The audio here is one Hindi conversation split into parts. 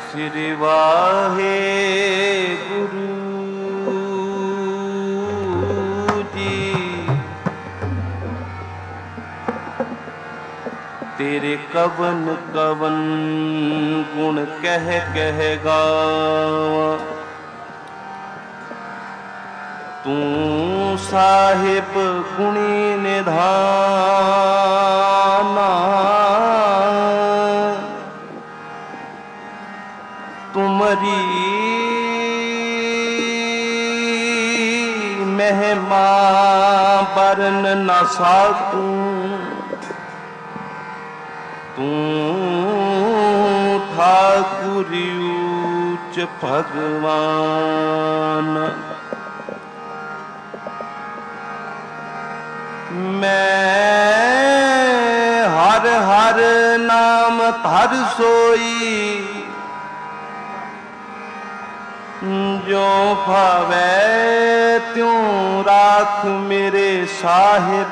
श्री वाहे गुरु जी। तेरे कवन कवन गुण कह कह गावा, तू साहिब गुणी निधाना। तुमरी महिमा बरन न साकूं, तू ठाकुर ऊच भगवान। मैं हर हर नाम धर सोई, जो भावै त्यों राख मेरे साहिब।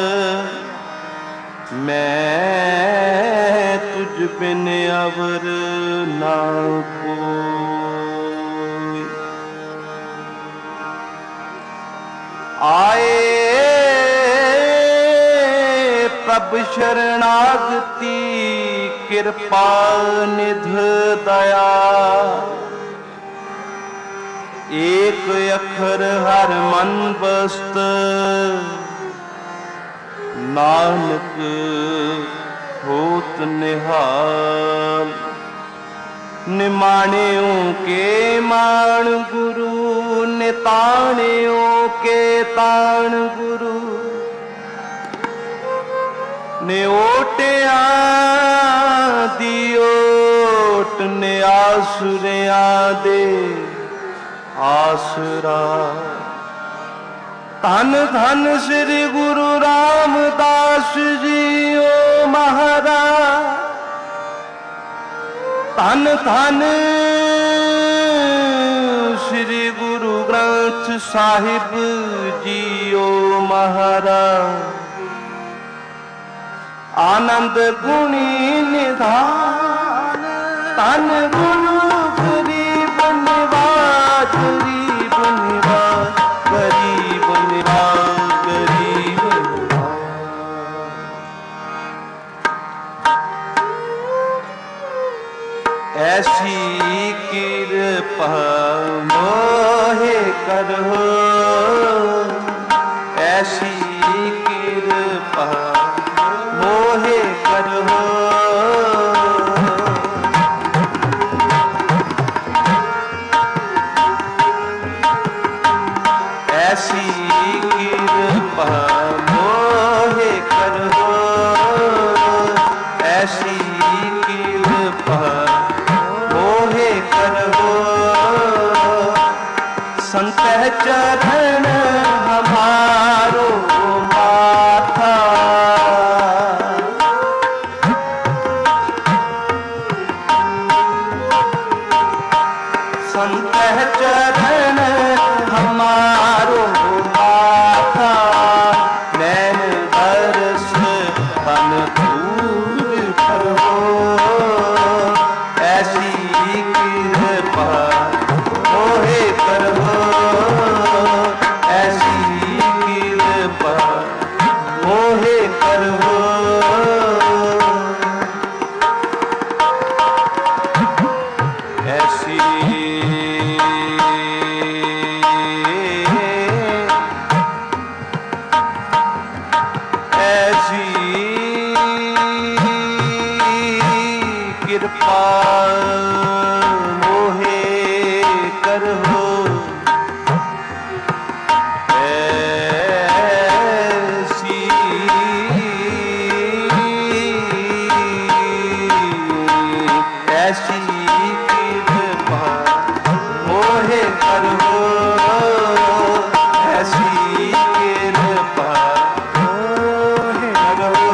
मैं तुझ बिन अवर ना कोई। आए प्रभ शरणागति, कृपा निध दया। एक अखर हर मन बस्त, नानक होत निहाल। निमाणियों के मान गुरु, निताणियों के ताण गुरु। निओटिया दियोट ने आसुरिया दे आसरा। धन धन श्री गुरु रामदास जी ओ महाराज। धन धन श्री गुरु ग्रंथ साहिब जी ओ महाराज। आनंद गुणी निधान, धन गुरु गरीब निवाज। गरीब निवाज, गरीब निवाज, गरीब निवाज। ऐसी कृपा मोहे करो, ऐसी कृपा मोहे करो। ऐसी कृपा मोहे करो, ऐसी कृपा मोहे करो। संत चरण हमारो माथा, संत चरण हमारो माथा। नैन बरस तन दूर करो, ऐसी कृपा मोहे करो, ऐसी कृपा मोहे करो। ऐसी कृपा मोहे करो। ऐसी ऐसी कृपा मोहे करो, ऐसी कृपा मोहे करो।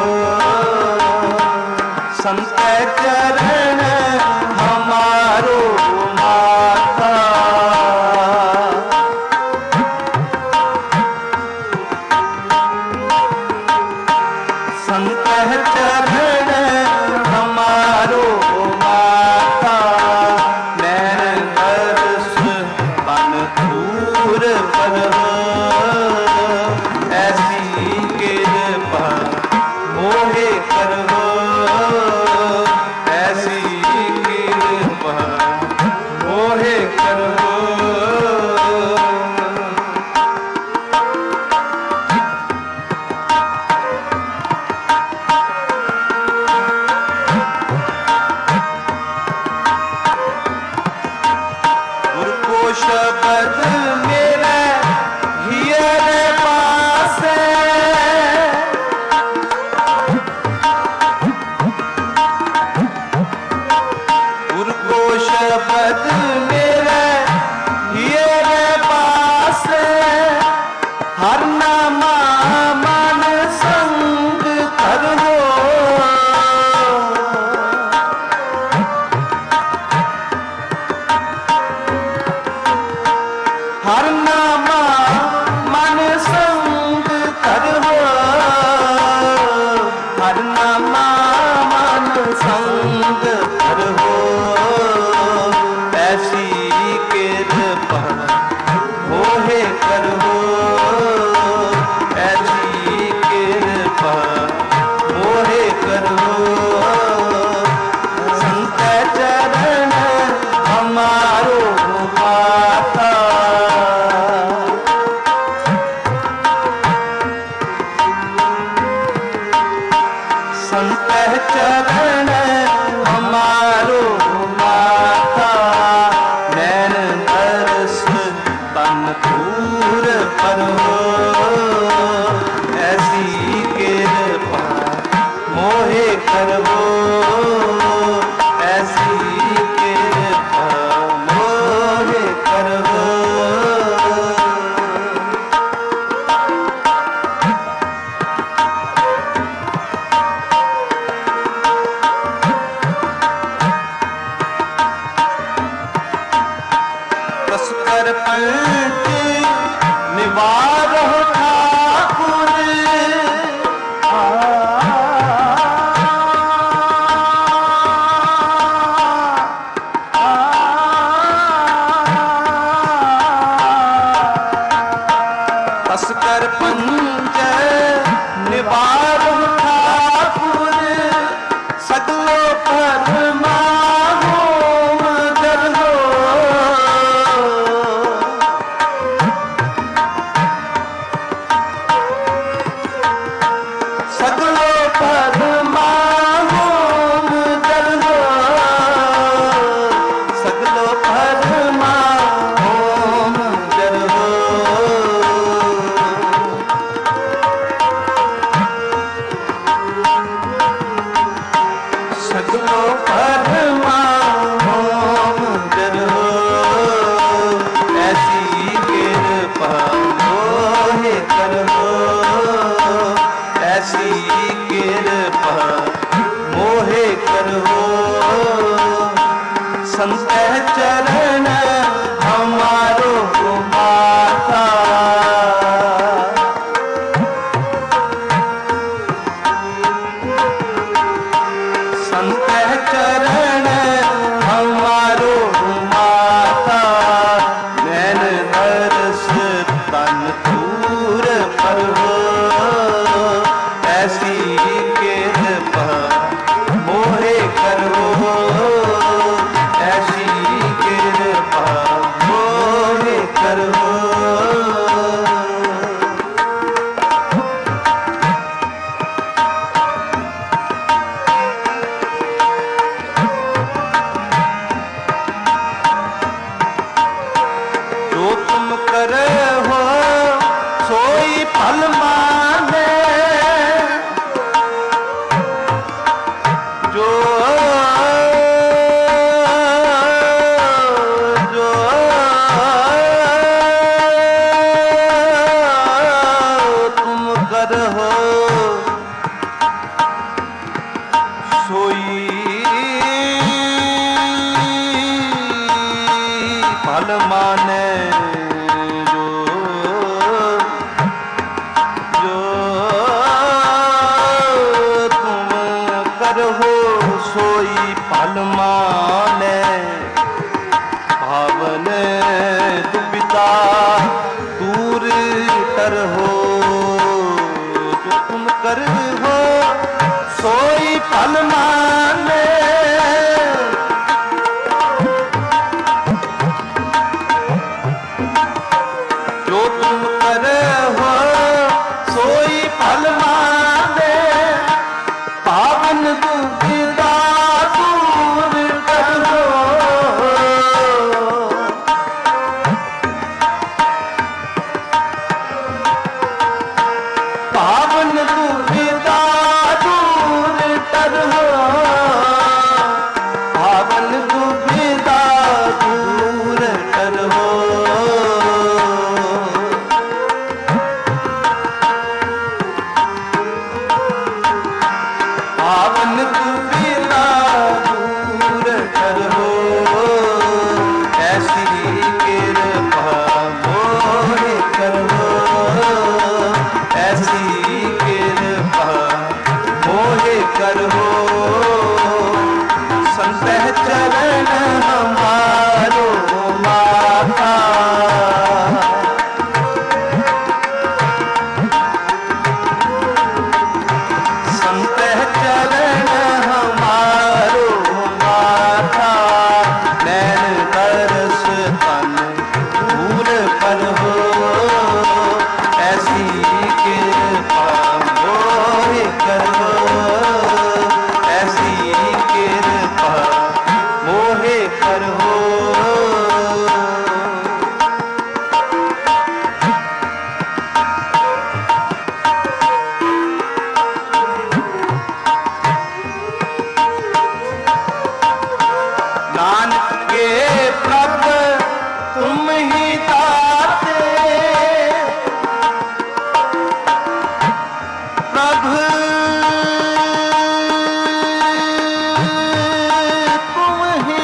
संत चरण हमारो माथा, संत चरण हमारो माथा। कृपा मोहे करो। गुरु को शब्द मेरा हियर पास गुरु को शब्द मेरा हियर पास हर नामा मन संग करो। हर नामा मन संग करो। हर नामा मन संग करो। ऐसी कृपा मोहे करो। ऐसी कृपा मोहे करो। संत चरण हमारो माता संत चरण हमारो माता नैन दर्श तन दूर करो। ऐसी कृपा मोहे करो। ऐसी कृपा मोहे करो। कर पंच निवारो ठाकुर कर पंच निवारो ठाकुर सगलो परमा सगलो परमा होम जलो। सगलो परमा होम जलो। सगलो परमा होम जलो। ऐसी कृपा मोहे करो। ऐसी कृपा मोहे करो। संत चरण हमारो माता संत चरण हमारो माता नैन दर्श तन दूर करो। ऐसी कृपा मोहे करो। ऐसी कृपा मोहे करो। जो तुम करे हो सोई फल माने। जो जो तुम कर हो सोई फल माने। हो सोई फल माने। भावन दुविधा दूर कर हो। जो तुम कर हो सोई फल माने। करहो। नानक के प्रभ तुम ही दाते, प्रभ तुम ही,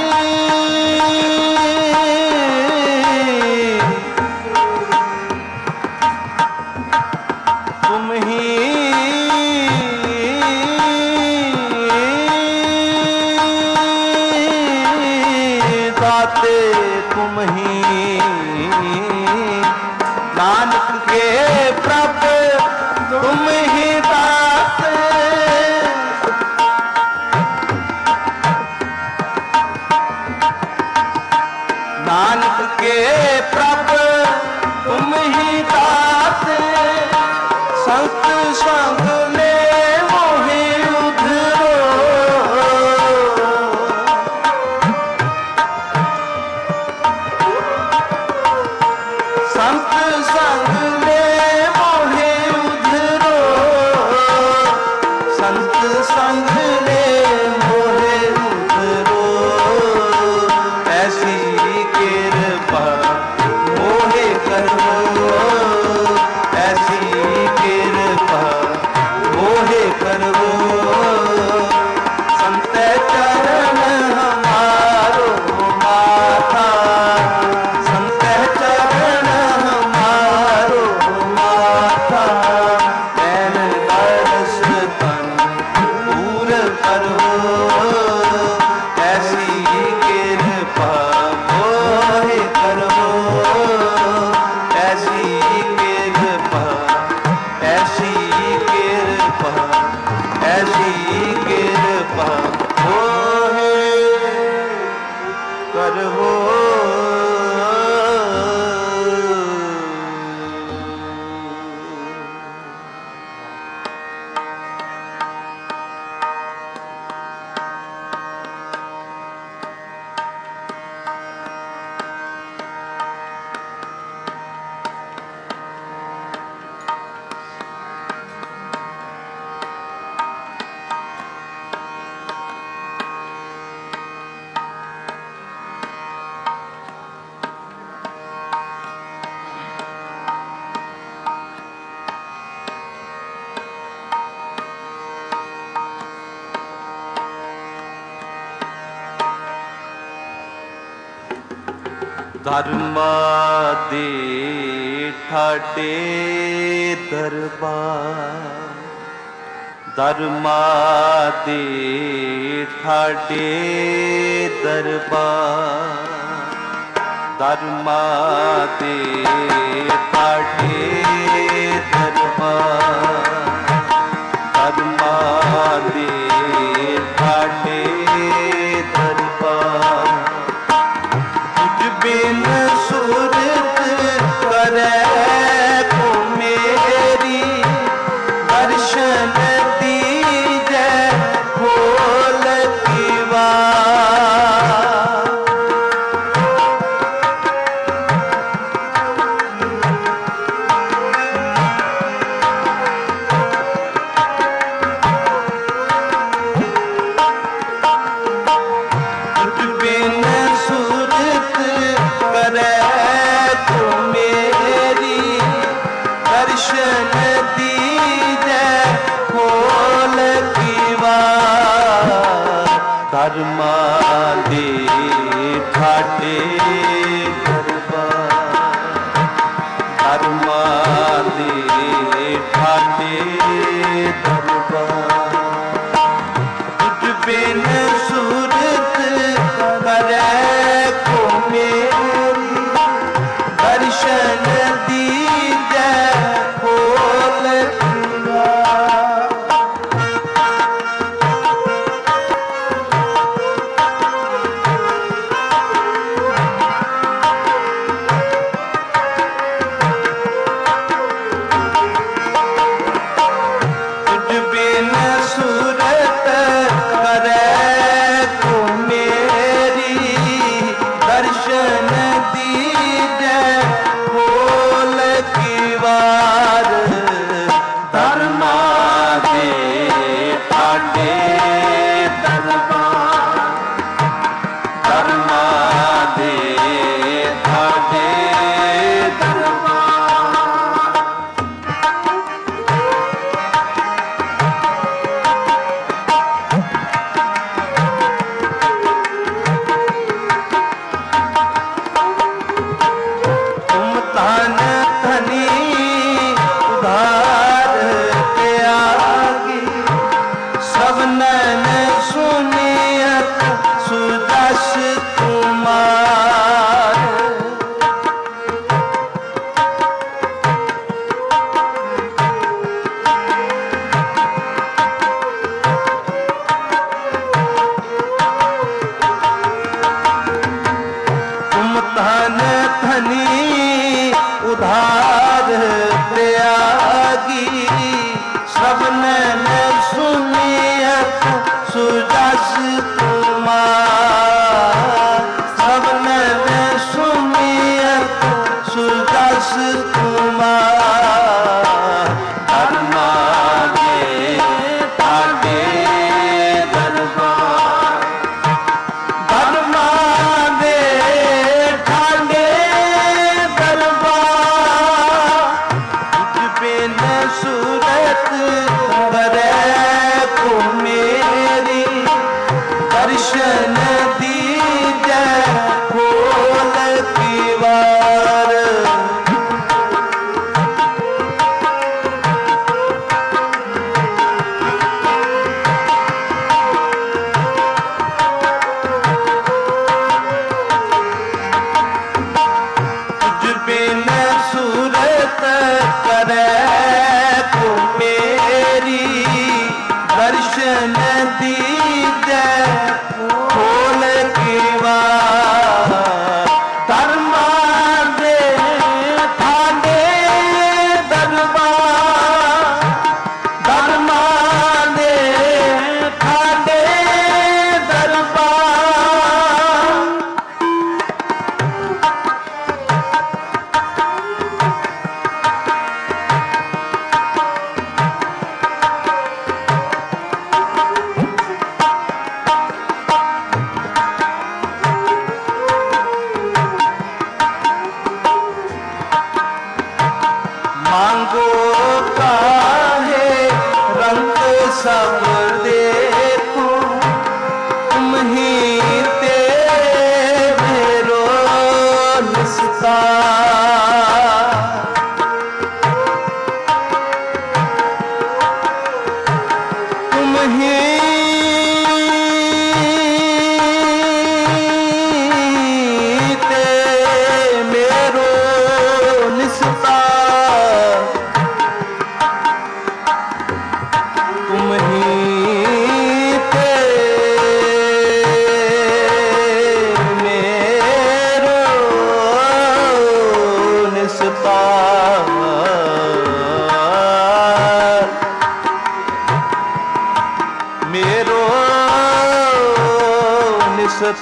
तुम ही दाते, तुम ही नानक के प्रभ तुम ही दाते। नानक के प्रभ तुम ही दाते, संत संग ले मोहि उधरो। संत संग ले मोहि उधरो, संत संग ले मोहि उधरो। ऐसी कृपा मोहि करो, ऐसी कृपा मोहि करो। संत चरण हमारो माथा, संत चरण हमारो माथा। नैन बरस तन पूर करो, ऐसी कृपा मोहि करो। ऐसी कृपा, ऐसी कृपा, ऐसी कृपा मोहि करहो। धर्मा दे ठाडे दरबार, धर्मा दे ठाडे दरबार, धर्मा दे ठाडे दरबार, धर्मा दे ठाडे दरबार। बिन सूरत करे को मेरी, दर्शन दीजै खोल की बार। बिन सूरत करे को मेरी, दर्शन दीजै खोल की बार। धर्मा दे ठाडे दरबार, धर्मा दे ठाडे दरबार। बिन सूरत करे को मेरी, दर्शन दीजै खोल की बार।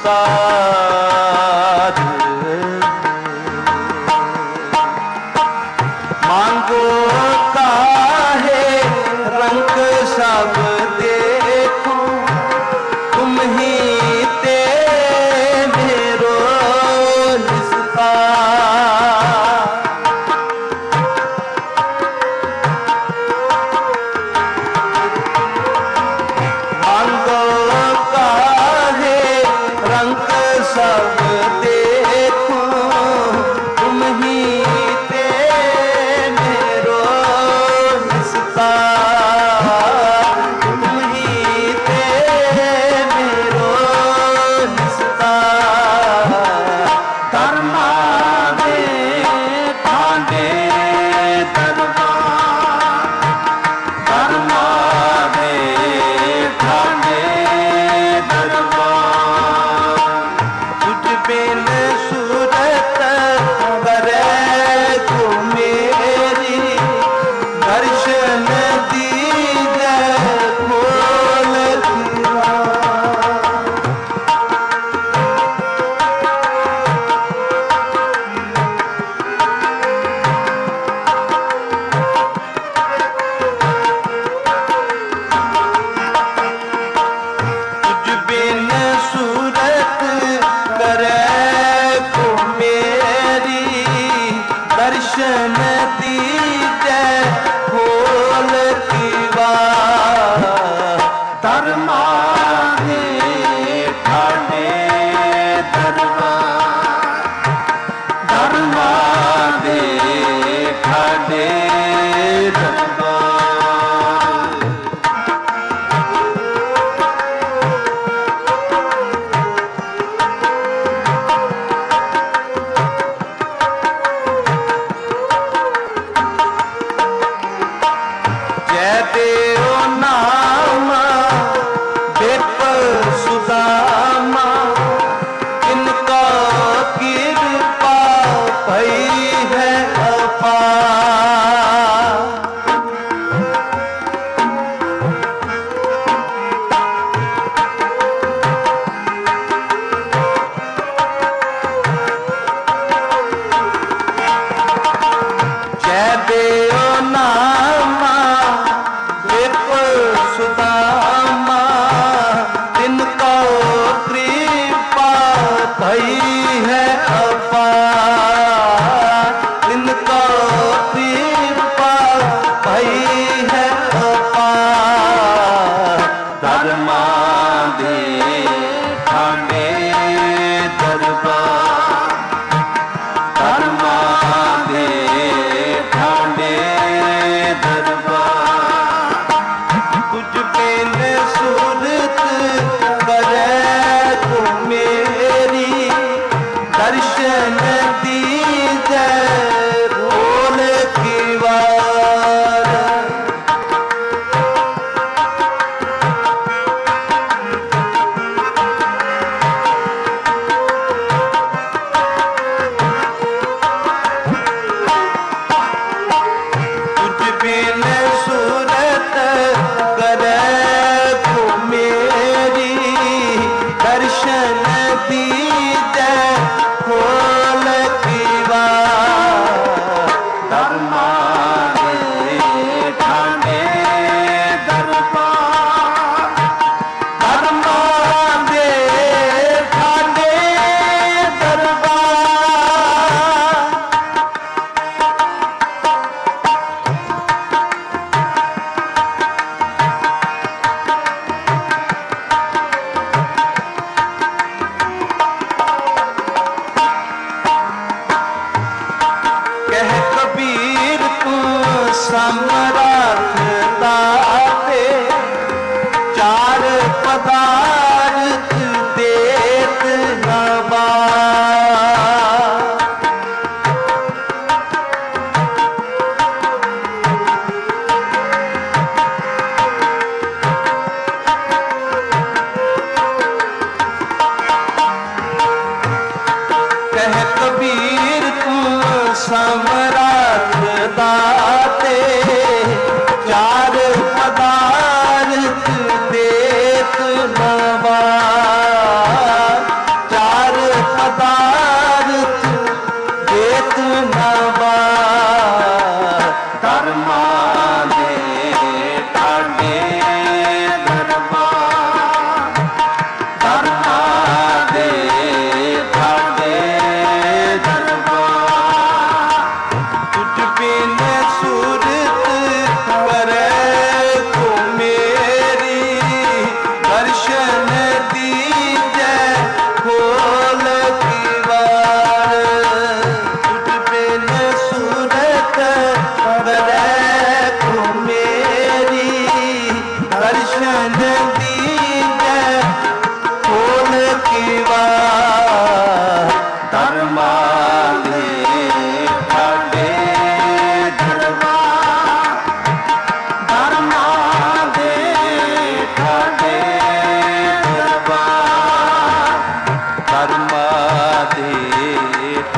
विस्तार मांगो काहे रंग सब देखो तुम ही ते मेरो निस्तार मांगो काहे रंग सब देखो तुम ही ते मेरो निस्तार तुम ही ते मेरो निस्तार धर्मा में ठाणे दरबार धर्मा में ठाणे दरबार तुझ बिन सूरत करे को मेरी दर्शन दीजे खोल दिया तुझ बिन सूरत करे को मेरी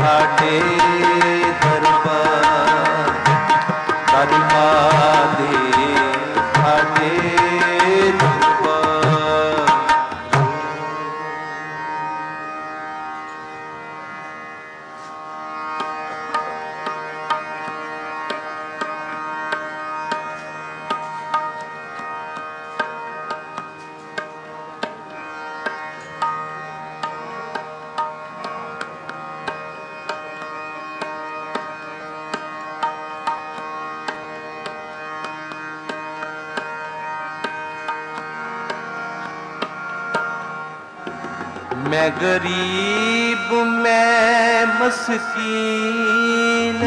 थाटे दरबार दरबादे थाटे दरबार। मैं गरीब मैं मस्कीन,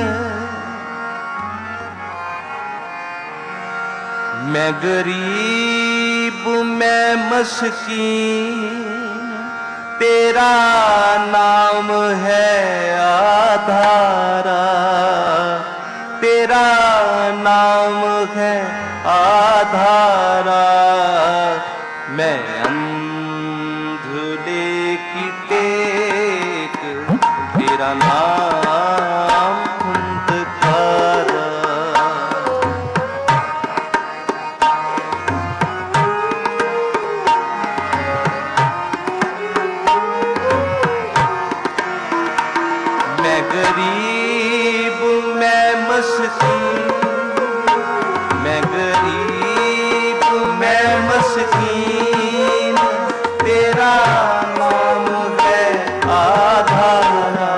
मैं गरीब मैं मस्कीन, तेरा नाम है आधारा, तेरा नाम है आधारा। मैं तेरा नाम धुंधकारा। मैं गरीब मैं मस्कीन, मैं गरीब मैं मस्कीन, तेरा नाम है आधारा।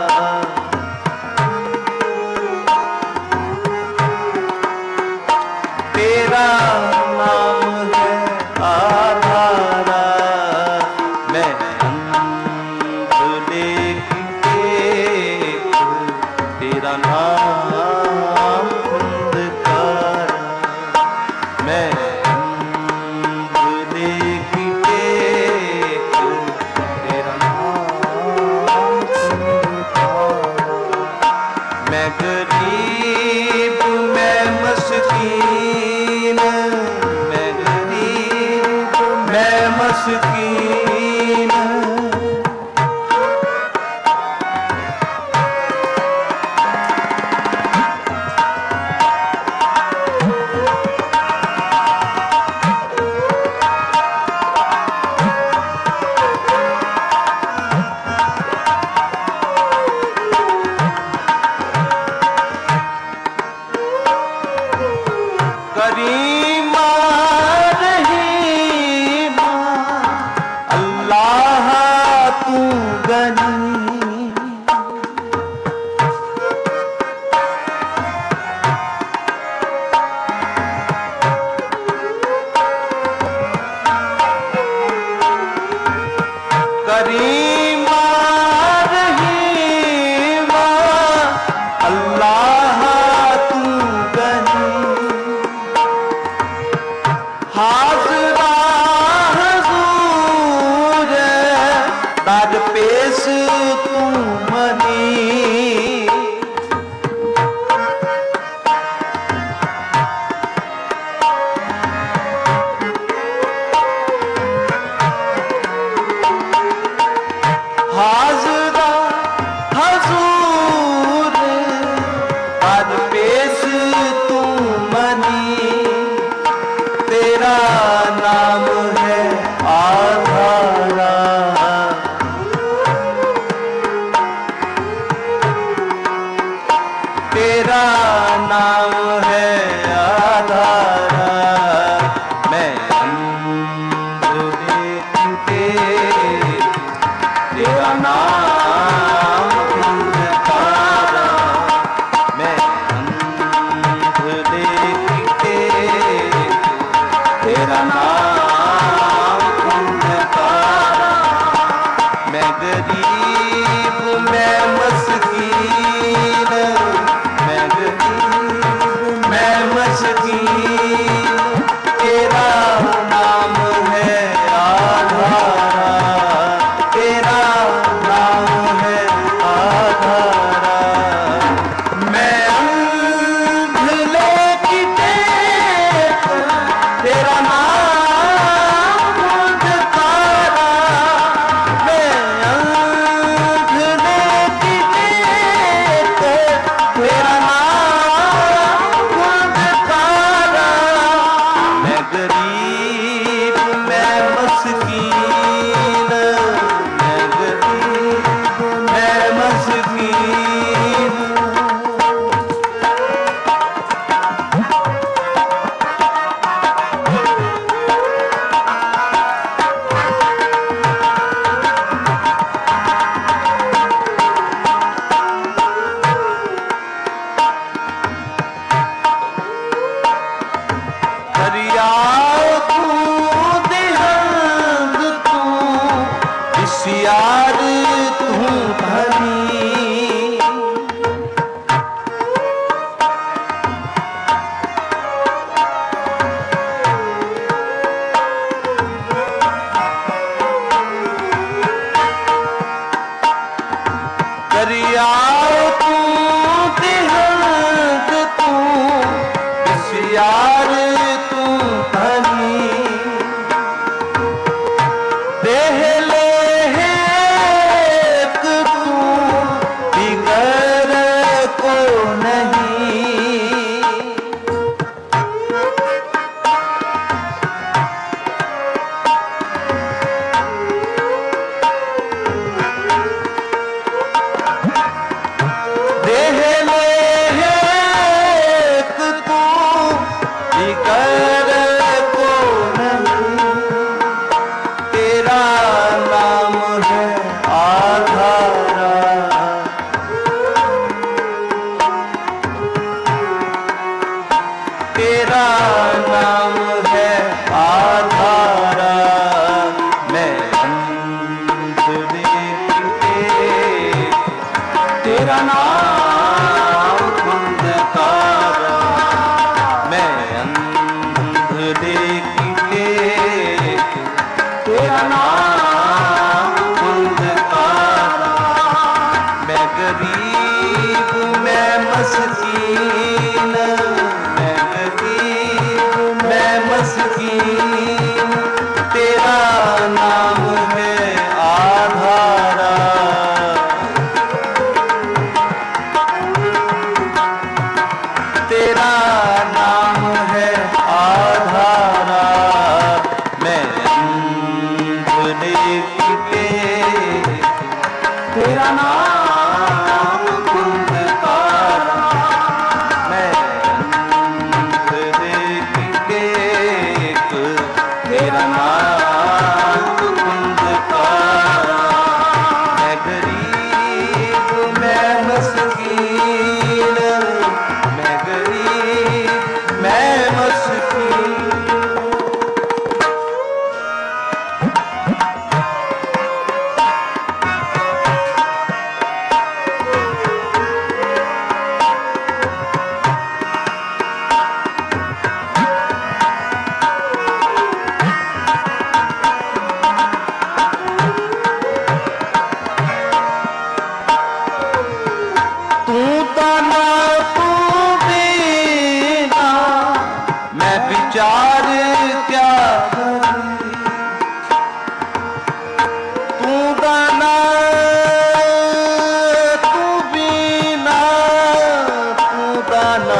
तेरा नाम है आधारा। मैं अंधले की टेक, तेरा नाम धुंधकारा। मैं अंधले की टेक, तेरा नाम धुंधकारा। मैं गरीब मैं मस्कीन, मैं गरीब मैं मस्कीन, करीमा रहीमा अल्लाह तू गनी। करीमा रहीमा अल्लाह तू गनी। हाज़रा हुज़ूर दर पेश तू मनी। हाज़रा हुज़ूर दर पेश तू मनी। तेरा नाम है आधारा। तेरा नाम है आधारा। मैं अंध देखते तेरा नाम धुंधकारा। मैं अंध देखते तेरा नाम धुंधकारा। मैं गरीब मैं मस्कीन, मैं गरीब तेरा नाम धुंधकारा, मैं अंध देखी टेक, तेरा नाम धुंधकारा, मैं गरीब मैं मस्कीन, मैं गरीब मैं मस्कीन, तेरा नाम है आधारा, तेरा नाम है आधारा, मैं अंध देखी टेक, तेरा नाम धुंधकारा, मैं अंध देखी टेक, तेरा नाम धुंधकारा, मैं गरीब मैं मस्कीन, मैं गरीब मैं मस्कीन। तू दाना तू बीना, मैं विचार क्या करूं, तू दाना तू बीना, तू दाना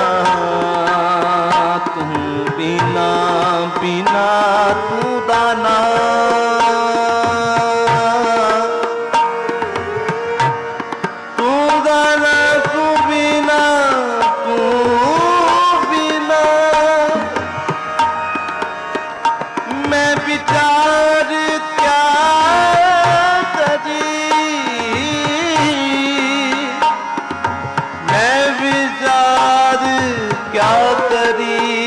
तू बीना, बीना तू दाना, तू दाना तू बिना, तू बिना, मैं विचार क्या करी, मैं विचार क्या करी,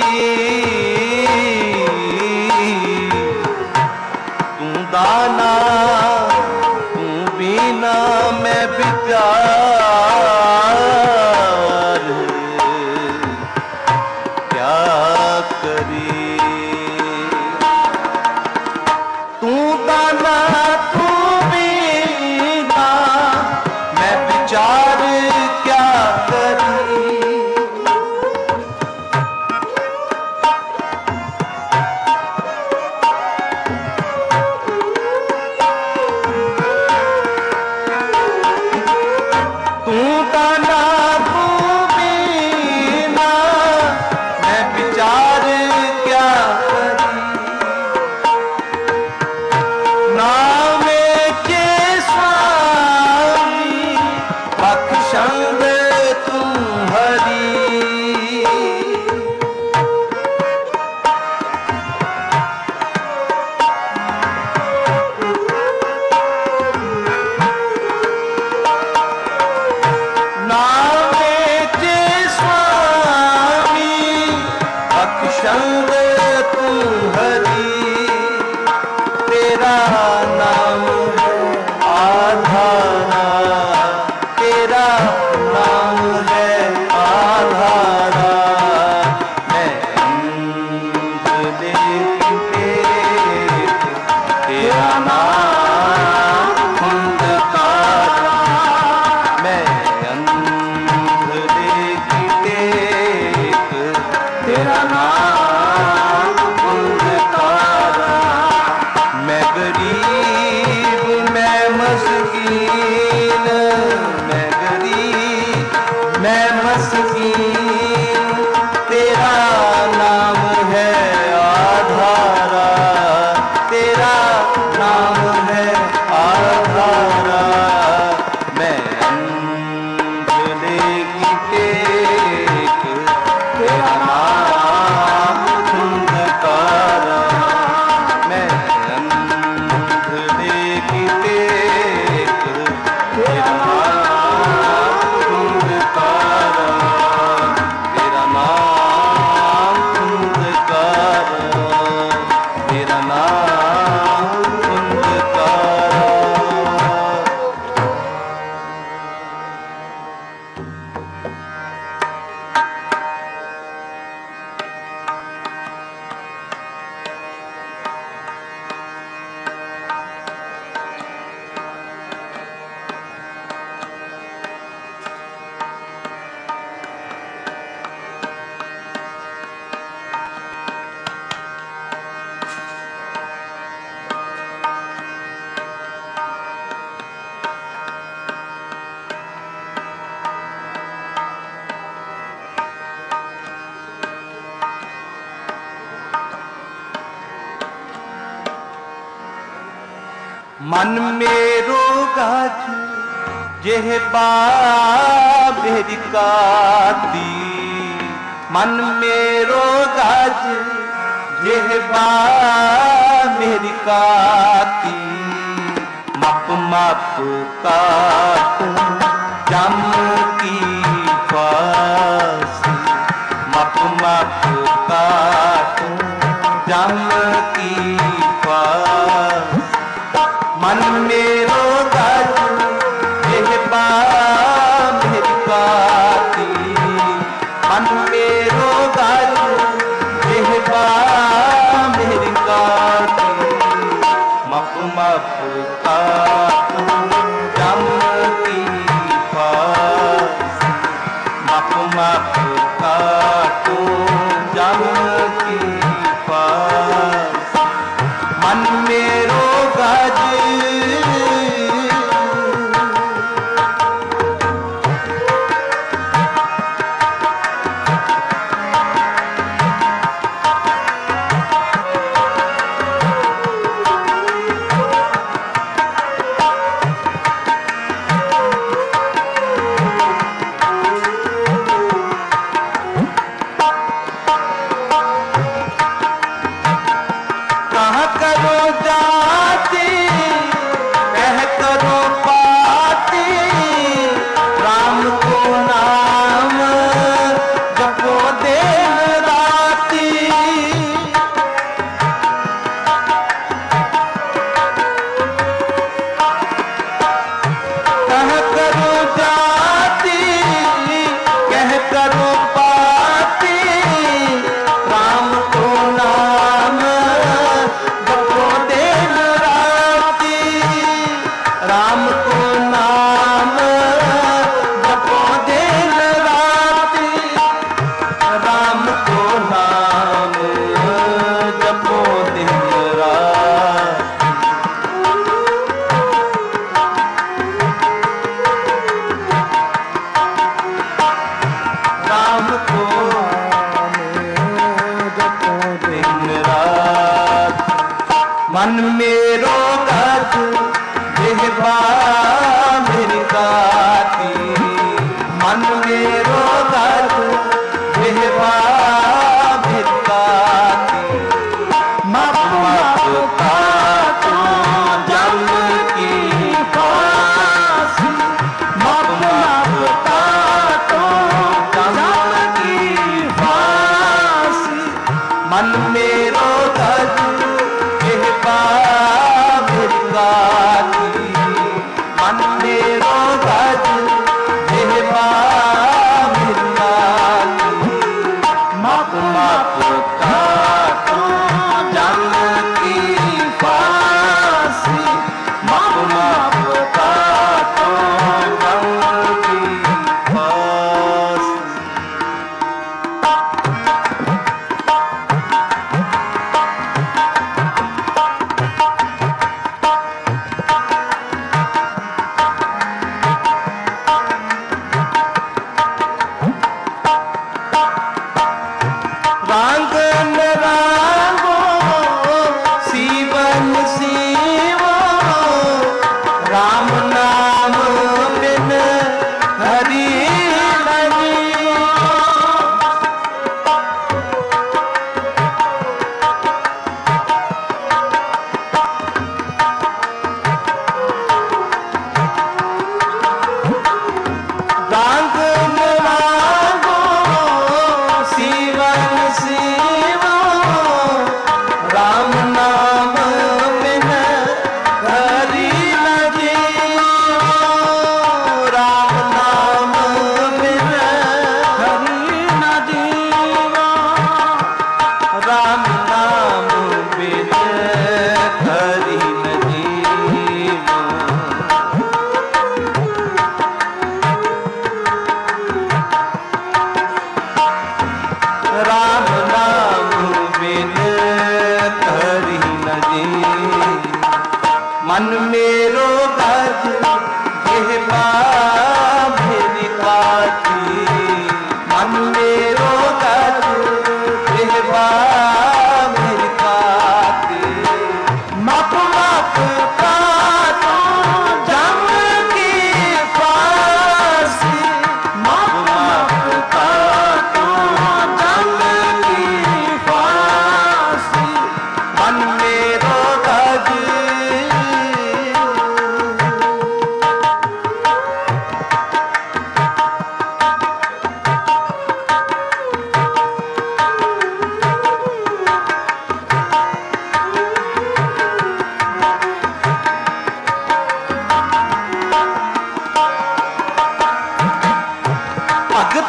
तू दाना तू बिना, मैं विचार क्या करी, तू दाना तू बिना, मैं विचार क्या करी, मन मेरो गाज जेहबा मेरी काती, मन मेरो गाज जेहबा मेरी काती, मप मप काट जम की फांसी, मप मप काट जम की फांसी, मन मेरो गाज जेहबा मेरी काती, मन मेरो गाज जेहबा मेरी काती, मप मप काट जम की फांसी, मप मप काट जम की फांसी, मन मेरो गाज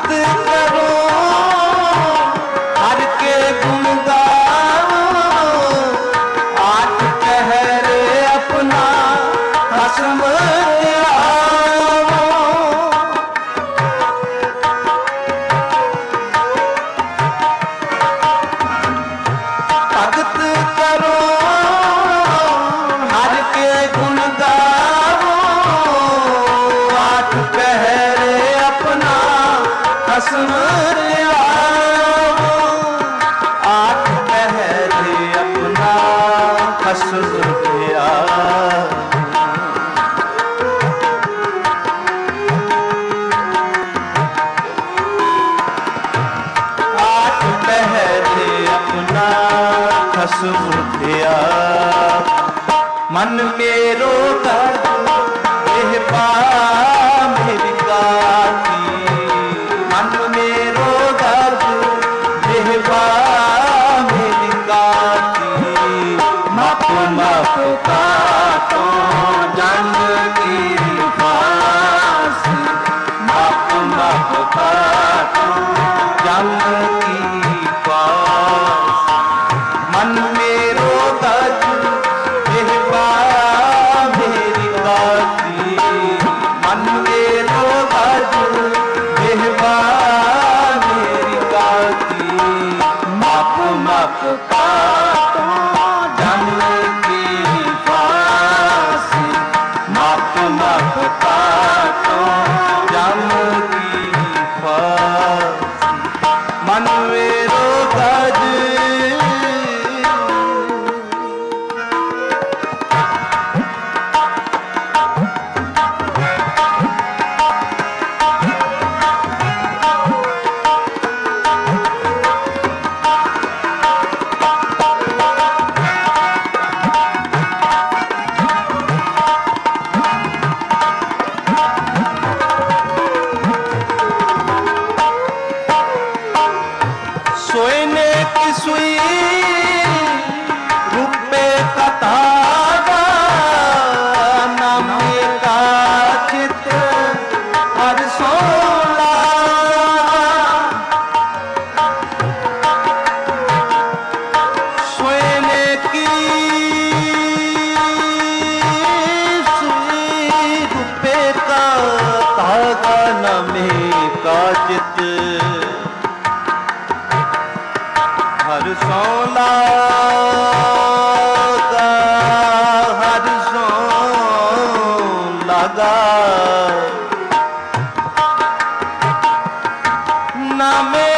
करो हर के गुण गाओ, आठ पहरे अपना खसम आठ पहरे अपना खसम दिया। आठ पहरे अपना खसम दिया। मन मेरो दर्द बेहपा मेरी गाती, मन मेरो दर्द बेहपा मेरी गाती। माफ माफ काटो जंग की फांसी, माफ माफ काटो जंग की फांसी। मन मेरो दर्द बेहपा मेरी गाती, मन मेरो दर्द बेहपा मेरी गाती। माफ माफ काटो जंग की फांसी, माफ माफ काटो जंग की फांसी। मन मेरो दर्द सोने की सुई रुपए का धागा, नामे का चित्र हर सोला। सोने की सुई रुपए का धागा, नामे का चित्र हर सोला का हर सोला का। नामे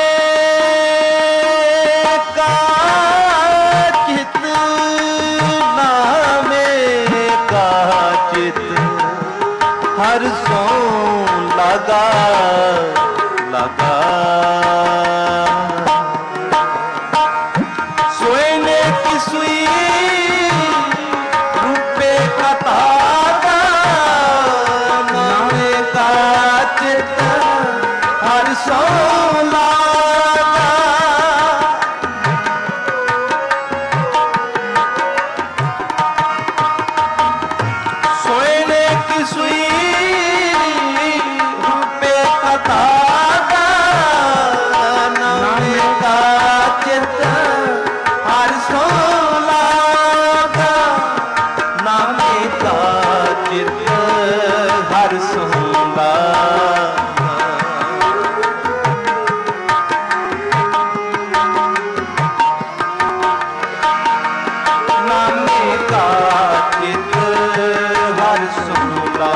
का चित, नामे का चित हर सोला का लगा। सोने की सुई रुपए का धागा, नामे का चित्र हर सोला का। सोने की सुई रुपए का धागा, नामे का चित्र हर सोला का। नामे का चित्र हर सोला। नामे का चित्र हर सोला।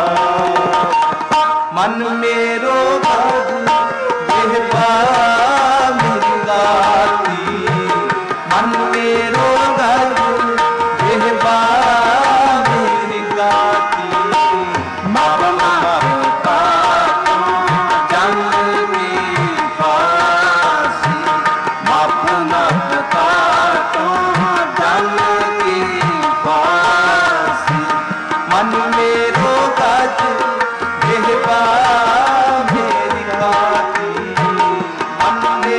मन मेरो दर्द बेहपा मेरी गाती, मन मेरो दर्द बेहपा मेरी गाती। माफ माफ काटो जंग की फांसी, माफ माफ काटो जंग की फांसी। मन मेरो दर्द बेहपा मेरी गाती, मन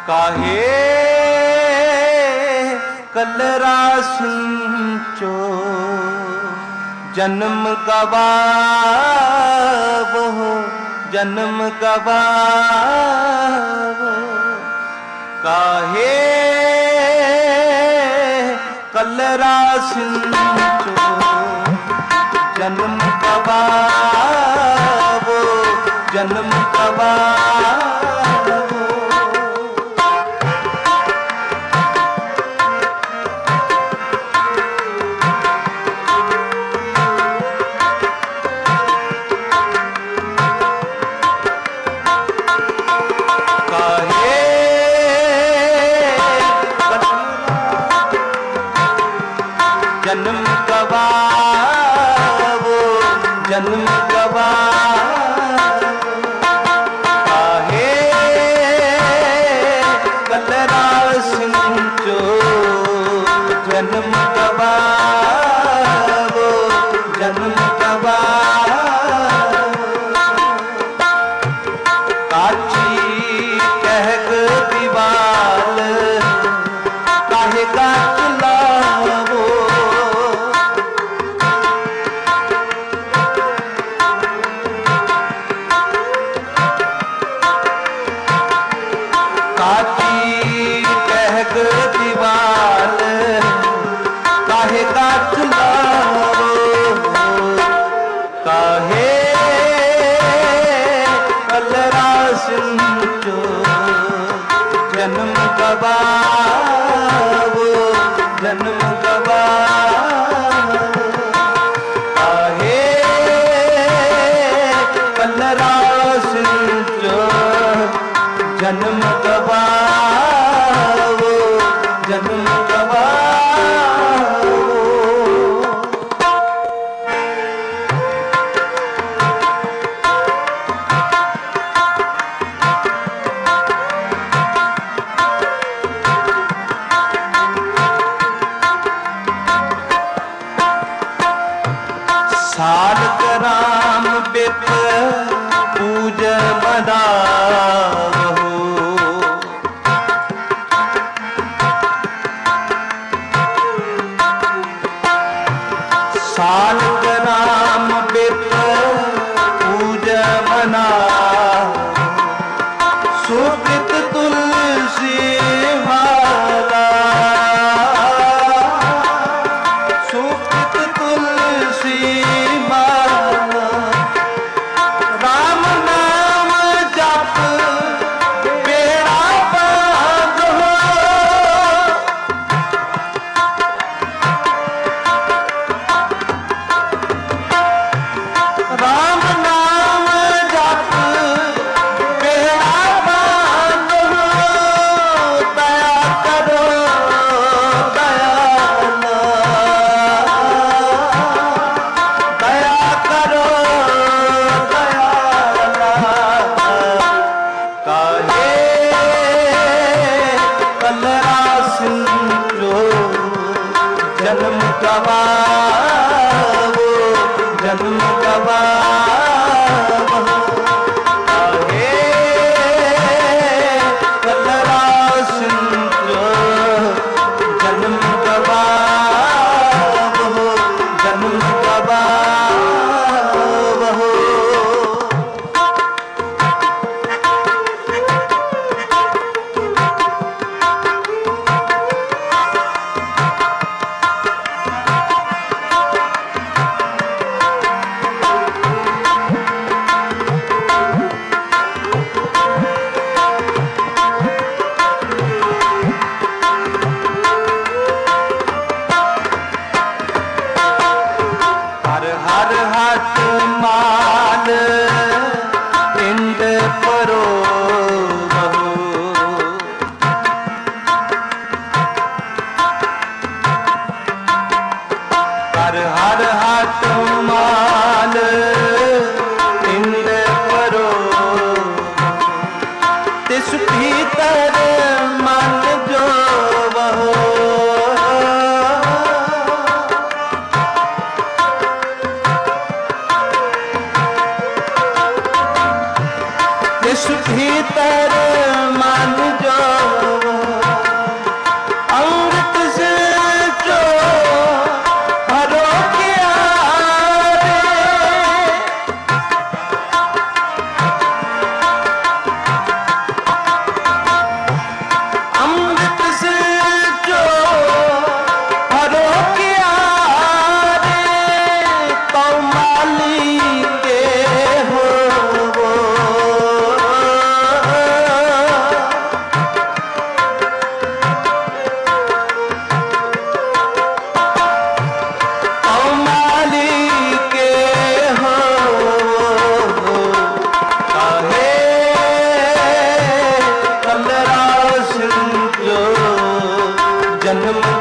काहे कलरासुंचो जन्म गवावो जन्म गवावो काहे कलरासुंचो जन्म गवावो जन्म गवावो जन्म गवावो जन्म गवावो काहे कलरासुंचो जन्म गवावो जन्म गवावो काची कहक दीवाल काहे काट लावो काची कहक दीवाल काहे काट लावो काहे कलरासुंचो जन्म गवावो जन्म गवावो काहे कलरासुंचो जन्म गवावो जन्म गवावो साल कराम बिप पूज मदावो साल कराम बिप पूज मनावो सुकृत तुलसी माला सुकृत तुलसी माला राम नाम जप बेड़ा बांधो राम नाम जप बेड़ा बांधो दया करो दयाला दया करो दयाला काहे कलरासुंचो जन्म गवावो जन्म गवावो काहे कलरासुंचो जन्म गवावो जन्म गवावो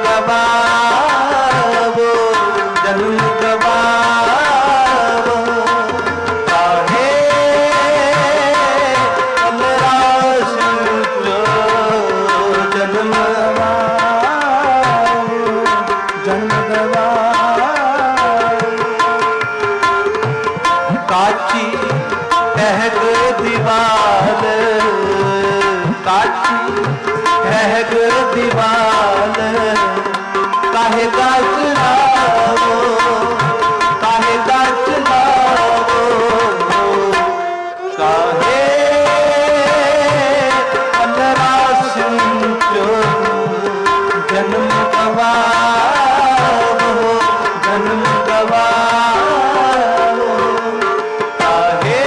गवावो जन्म गवावो काहे कलरास जो जन्म गवावो जन्म गवावो काची टहक दीवाल काची टहक दीवाल काहे गाछ लावो काहे गाछ लावो काहे कलरास जो जन्म गवावो जन्म गवावो काहे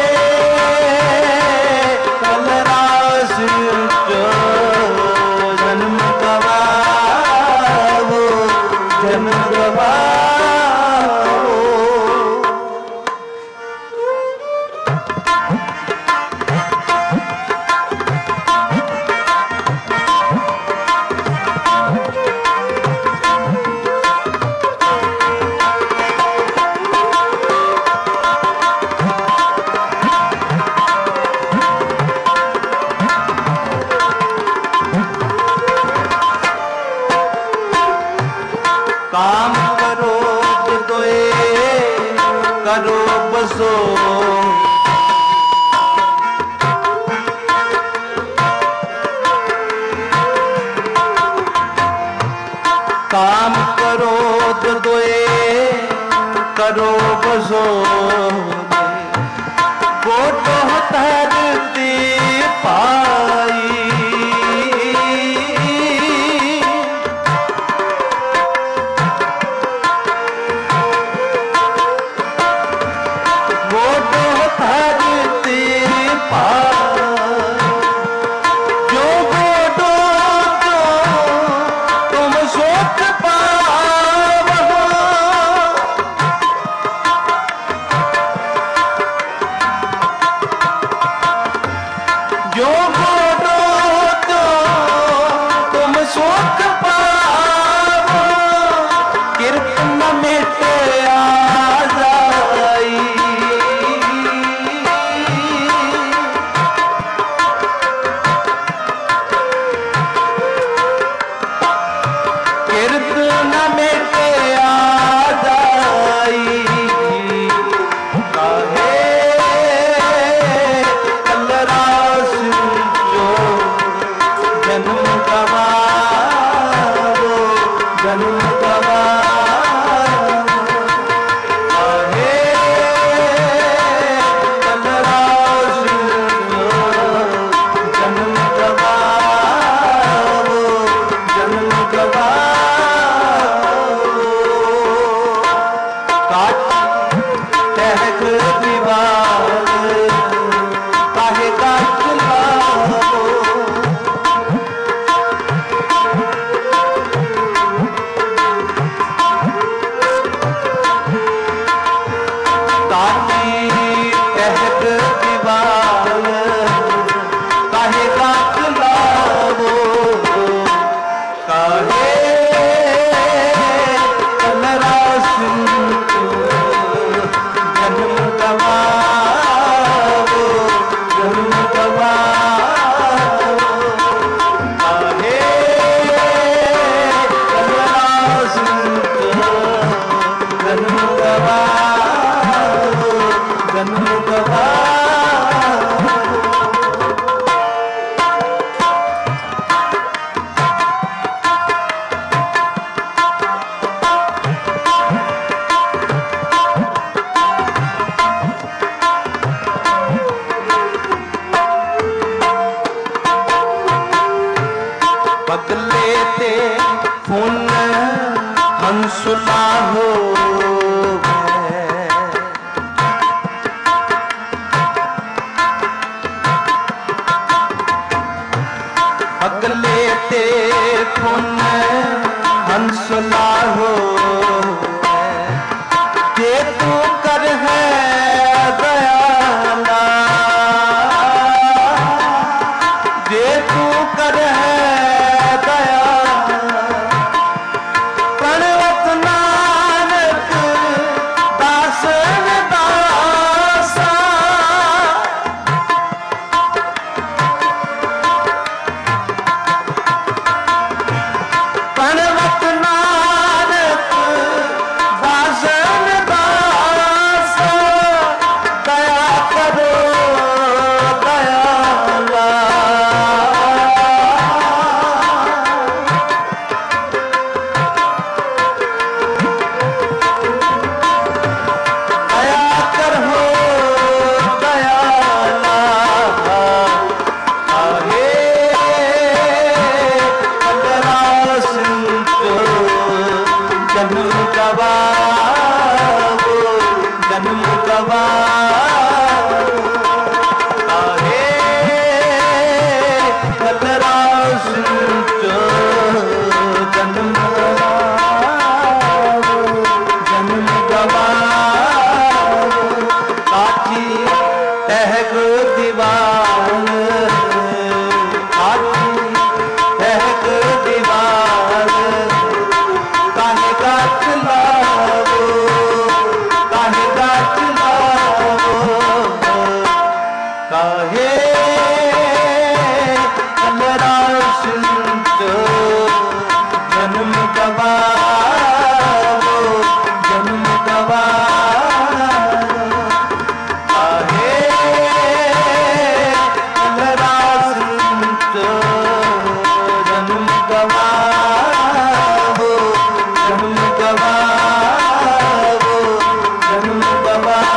कलरास जो जन्म गवावो जन्म गवावो काम करो दोए करो बसो काम करो दोए करो बसो गोटो धरती पाई जो गोडो तो तुम सोच पावो जो गोडो तो तुम सोच पावो कीर्तन मिटे आ जाई कीर्तन मिटे आ जाई काहे कलरास जो जन्म गवावो जन्म गवावो काहे कलरास जो जन्म गवावो जन्म गवावो काची टहक दीवाल काहे गाछ लावो काची टहक दीवाल काहे गाछ लावो काहे कलरास जन्म गवावो जन्म गवावो काहे कलरास जन्म गवावो जन्म गवावो बगले ते फून हंसुला हो बगले ते फून हंसुला हो जे तू कर है दयाला जे तू कर है दया जन्म गवाओ जन्म गवाओ काहे कलरा सुचो जन्म गवाओ जन्म गवाओ काची तहग दीवान काची तहग दीवान काहे गाछ लावो काहे गाछ लावो काहे कलरा सुचो जन्म गवाओ जन्म गवाओ काहे कलरा सुचो जन्म गवाओ जन्म गवाओ जन्म गवाओ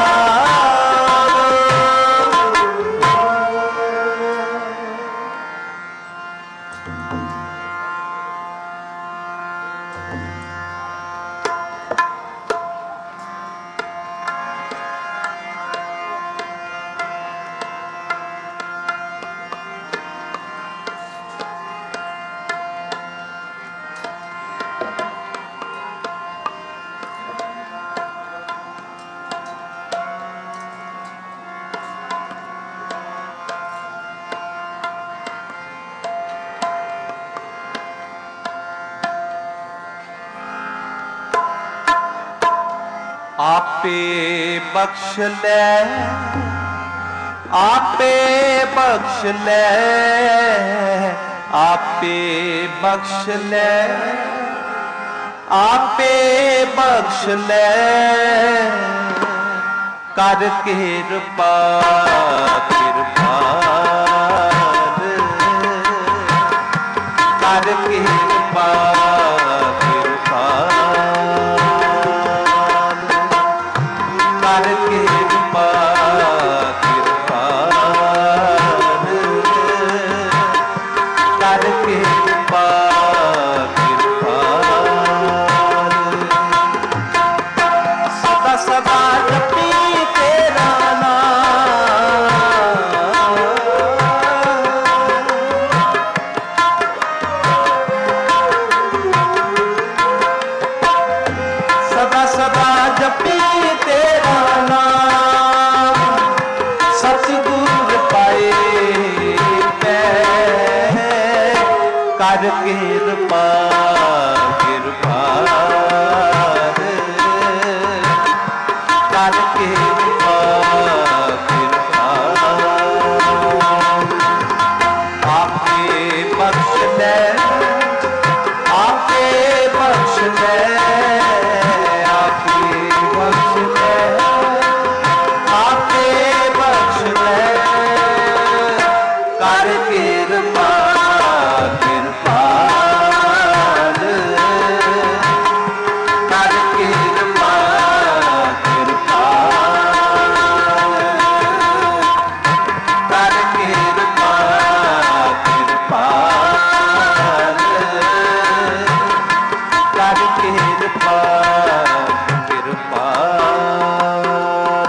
आपे बख्श ले आपे बख्श ले आपे बख्श ले आपे बख्श ले कर कृपा कृपाल कर कृपा कर कृपा कृपाल कर कृपा कृपाल सदा सदा जपी तेरा नाम सदा सदा जपी तेरा नाम सतगुर पाए कर कृपा कृपाल कर कृपा कृपाल आपे बख्श ले आपे बख्श ले आपे बख्श ले आपे बख्श ले कर कृपा कृपाल कर कृपा कृपाल कर कृपा कृपाल कर कृपा कृपाल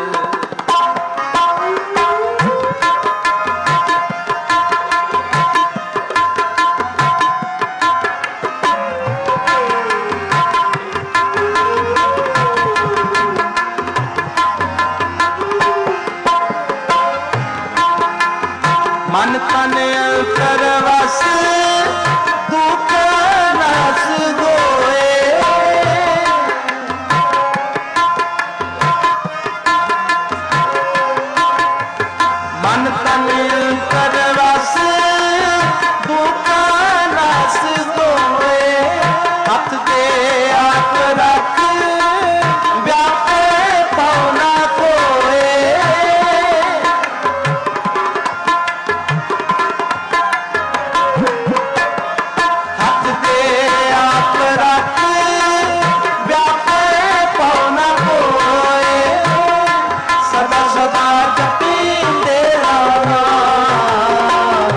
मन तन अंतर वस दुख रस गोए मन तन अंतर वस दुख रस गोए हथ दे आप रख व्यापे पौना कोए हथ दे आप रख व्यापे पौना कोए सदा सदा जपी तेरा नाम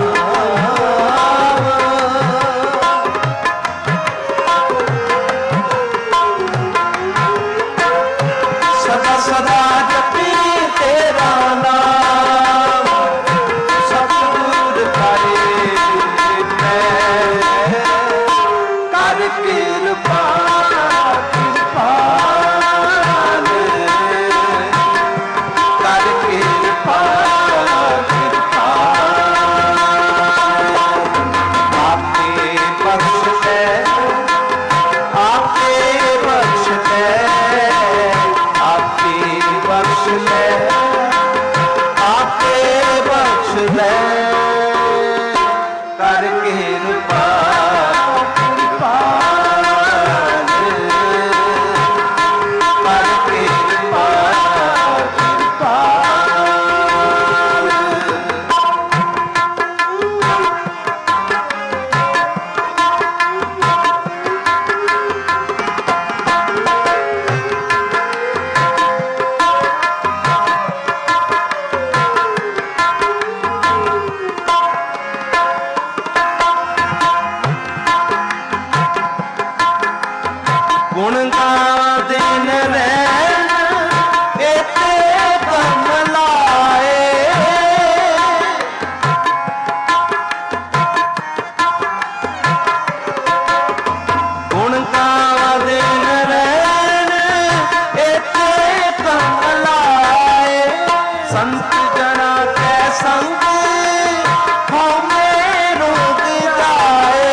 ਗੁਣ ਗਾਵਾਂ ਦਿਨ ਰਹਿਣ ਇਤੇ ਕੰਮ ਲਾਏ। ਗੁਣ ਗਾਵਾਂ ਦਿਨ ਰਹਿਣ ਇਤੇ ਕੰਮ ਲਾਏ। ਸੰਤ ਜਨਾ ਕੈ ਸੰਗ ਹਉਮੈ ਰੋਗ ਜਾਏ।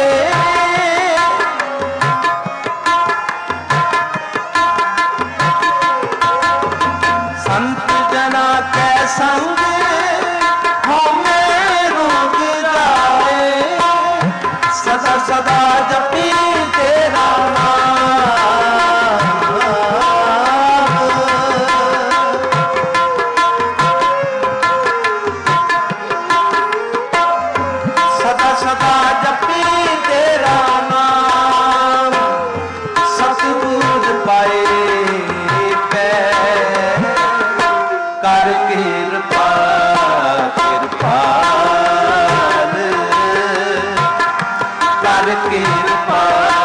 ਸੰਤ ਜਨਾ ਕੈ ਸੰਗ ਹਉਮੈ ਰੋਗ ਜਾਏ। ਸਦਾ ਸਦਾ ਜਪੀ ਤੇਰਾ ਨਾਮ। ਸਦਾ ਸਦਾ ਜਪੀ ਤੇਰਾ ਨਾਮ। ਸਤਿਗੁਰ ਪਾਏ ਕਰ ਕਿਰਪਾ ਕਿਰਪਾਲ। ਕਰ ਕਿਰਪਾ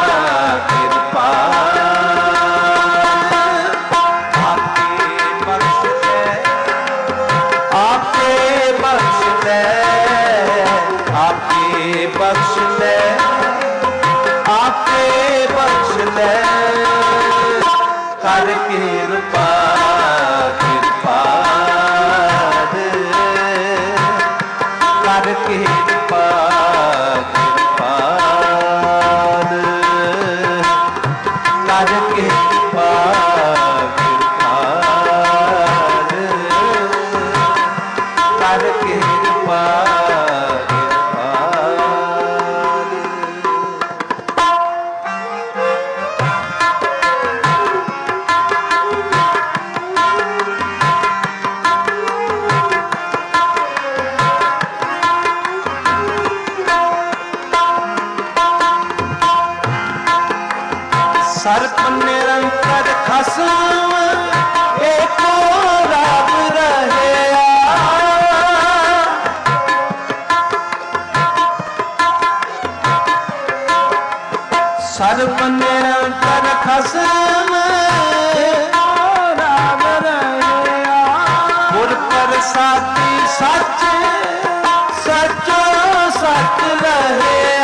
ਕਿਰਪਾਲ। ਆਪੇ ਬਖਸ਼ ਲੈ ਆਪੇ ਬਖਸ਼ ਲੈ ਆਪੇ ਬਖਸ਼ ਲੈ ਆਪੇ ਬਖਸ਼ ਲੈ। ਕਰ ਕਿਰਪਾ ਕਿਰਪਾਲ। ਕਰ ਕਿਰਪਾ ਕਿਰਪਾਲ। ਕਰ ਕਿਰਪਾ ਕਿਰਪਾਲ। ਕਰ ਕਿਰਪਾ ਸਰਪ ਨਿਰੰਤਰ ਖਸਮ ਏਕੋ ਰੱਬ ਰਹਿਆ। ਸਰਪ ਨਿਰੰਤਰ ਖਸਮ ਏਕੋ ਰੱਬ ਰਹਿਆ। ਗੁਰ ਪ੍ਰਸਾਦੀ ਸੱਚ ਸੱਚੋ ਸੱਚ ਰਹਿਆ।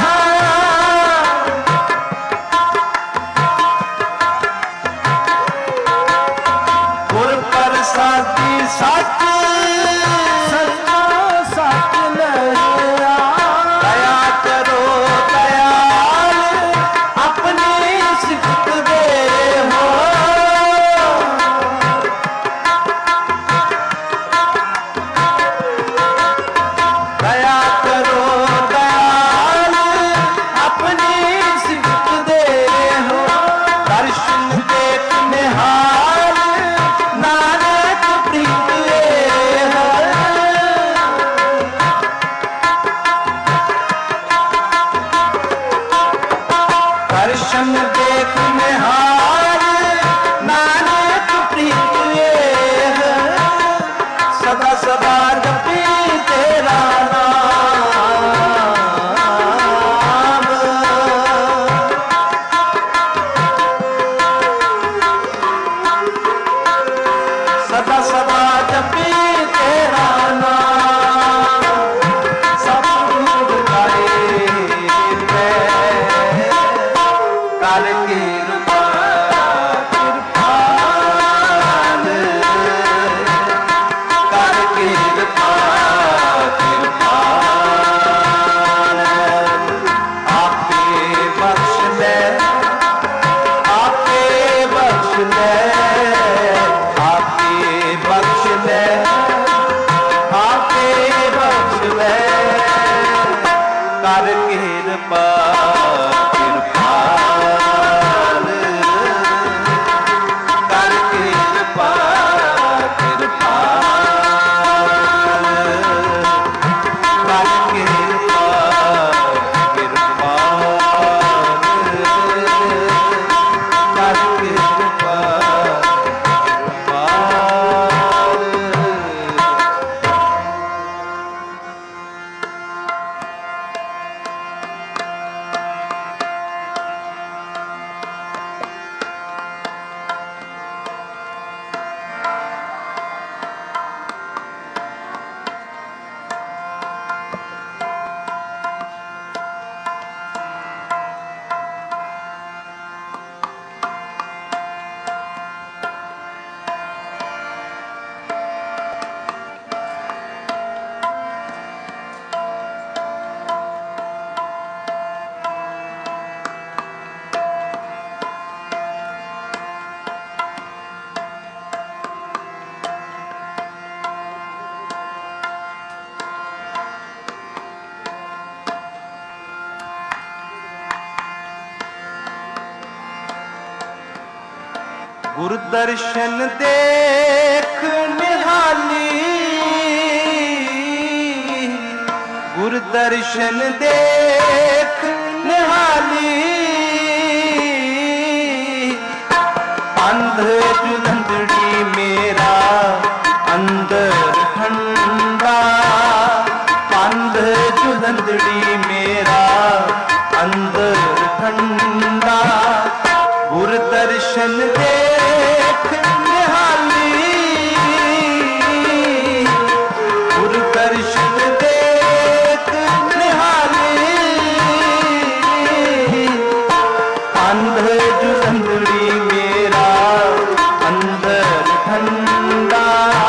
ਪ੍ਰਸਾਦੀ ਸੱਚ ਸੱਚੋ ਸੱਚ ਲਹਿਆ। ਦਇਆ ਕਰੋ ਦਇਆਲ ਆਪਣੀ ਸਿਫਤ ਦੇ ਹੋ। ਦਇਆ ਕਰੋ ਦਇਆਲ ਆਪਣੀ ਸਿਫਤ ਦੇ ਹੋ। ਦਰਸ਼ਨ ਦੇਖ ਨਿਹਾਲ ਨਾਨਕ ਪ੍ਰੀਤ ਇਹ। ਦਰਸ਼ਨ ਦੇਖ ਨਿਹਾਲ ਨਾਨਕ ਪ੍ਰੀਤ ਇਹ। ਸਦਾ ਸਦਾ ਜਪੀ ਤੇਰਾ ਨਾਮ। ਸਦਾ ਸਦਾ ਜਪੀ ਤੇਰਾ ਨਾਮ। ਸਤਿਗੁਰ ਪਾਏ ਕਰ ਕਿਰਪਾ ਕਿਰਪਾਲ। ਕਰ ਕਿਰਪਾ ਕਿਰਪਾਲ। ਆਪੇ ਬਖਸ਼ ਲੈ ਆਪੇ ਬਖਸ਼ ਲੈ ਆਪੇ ਬਖਸ਼ ਲੈ ਆਪੇ ਬਖਸ਼ ਲੈ। ਕਰ ਕਿਰਪਾ ਕਿਰਪਾਲ। गुरु दर्शन देख निहाली, गुरु दर्शन देख निहाली, अंध जुलंदड़ी मेरा अंदर ठंडा, अंध जुलंदड़ी मेरा अंदर ठंडा, गुरु दर्शन देख निहाली, गुरु दर्शन देख निहाली, अंध जुलंदड़ी मेरा अंदर ठंडा,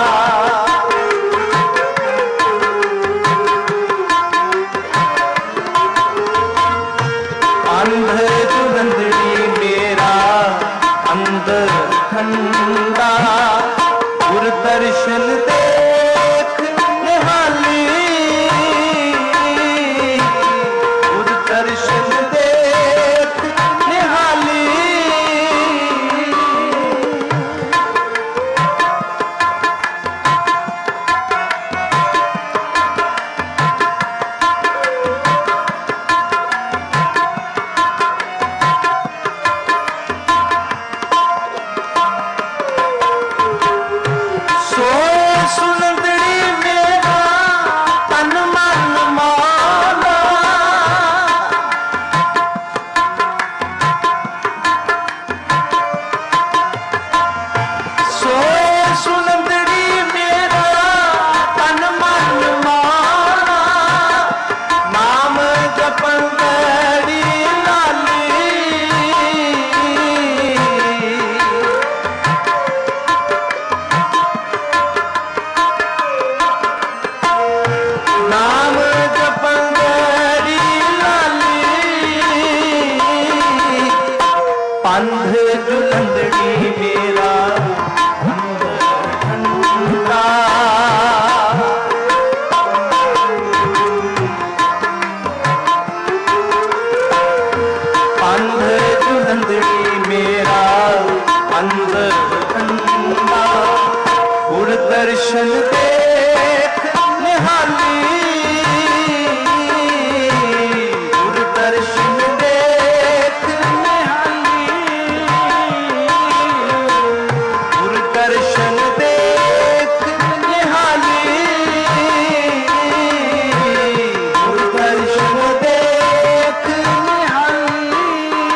अंध जुलंदड़ी मेरा अंदर ठंडा, गुरु दर्शन देख निहाली, गुरु दर्शन देख निहाली, सुलंदड़ी मेरा तन मन माना, सोए सुलंदड़ी मेरा तन मन माना, नाम जपन गड़ी लाली, नाम जपन गड़ी लाली, अंध जुलंदड़ी मेरा अंदर ठंडा, अंध जुलंदड़ी मेरा अंदर ठंडा, गुरु दर्शन देख निहाली, गुरु दर्शन देख निहाली, गुरु दर्शन देख निहाली, गुरु दर्शन देख निहाली,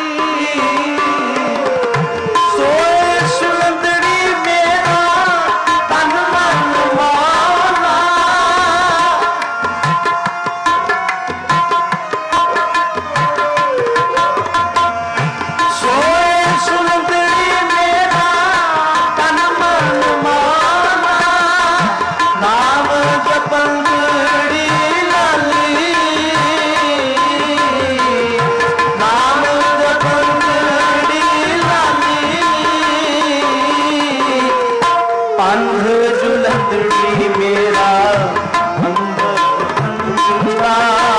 सोए सुलंदड़ी मेरा तन मन माना, सोए सुलंदड़ी मेरा तन मन माना, नाम जपन गड़ी लाली, नाम जपन गड़ी लाली, अंध जुलंदड़ी मेरा अंदर ठंडा,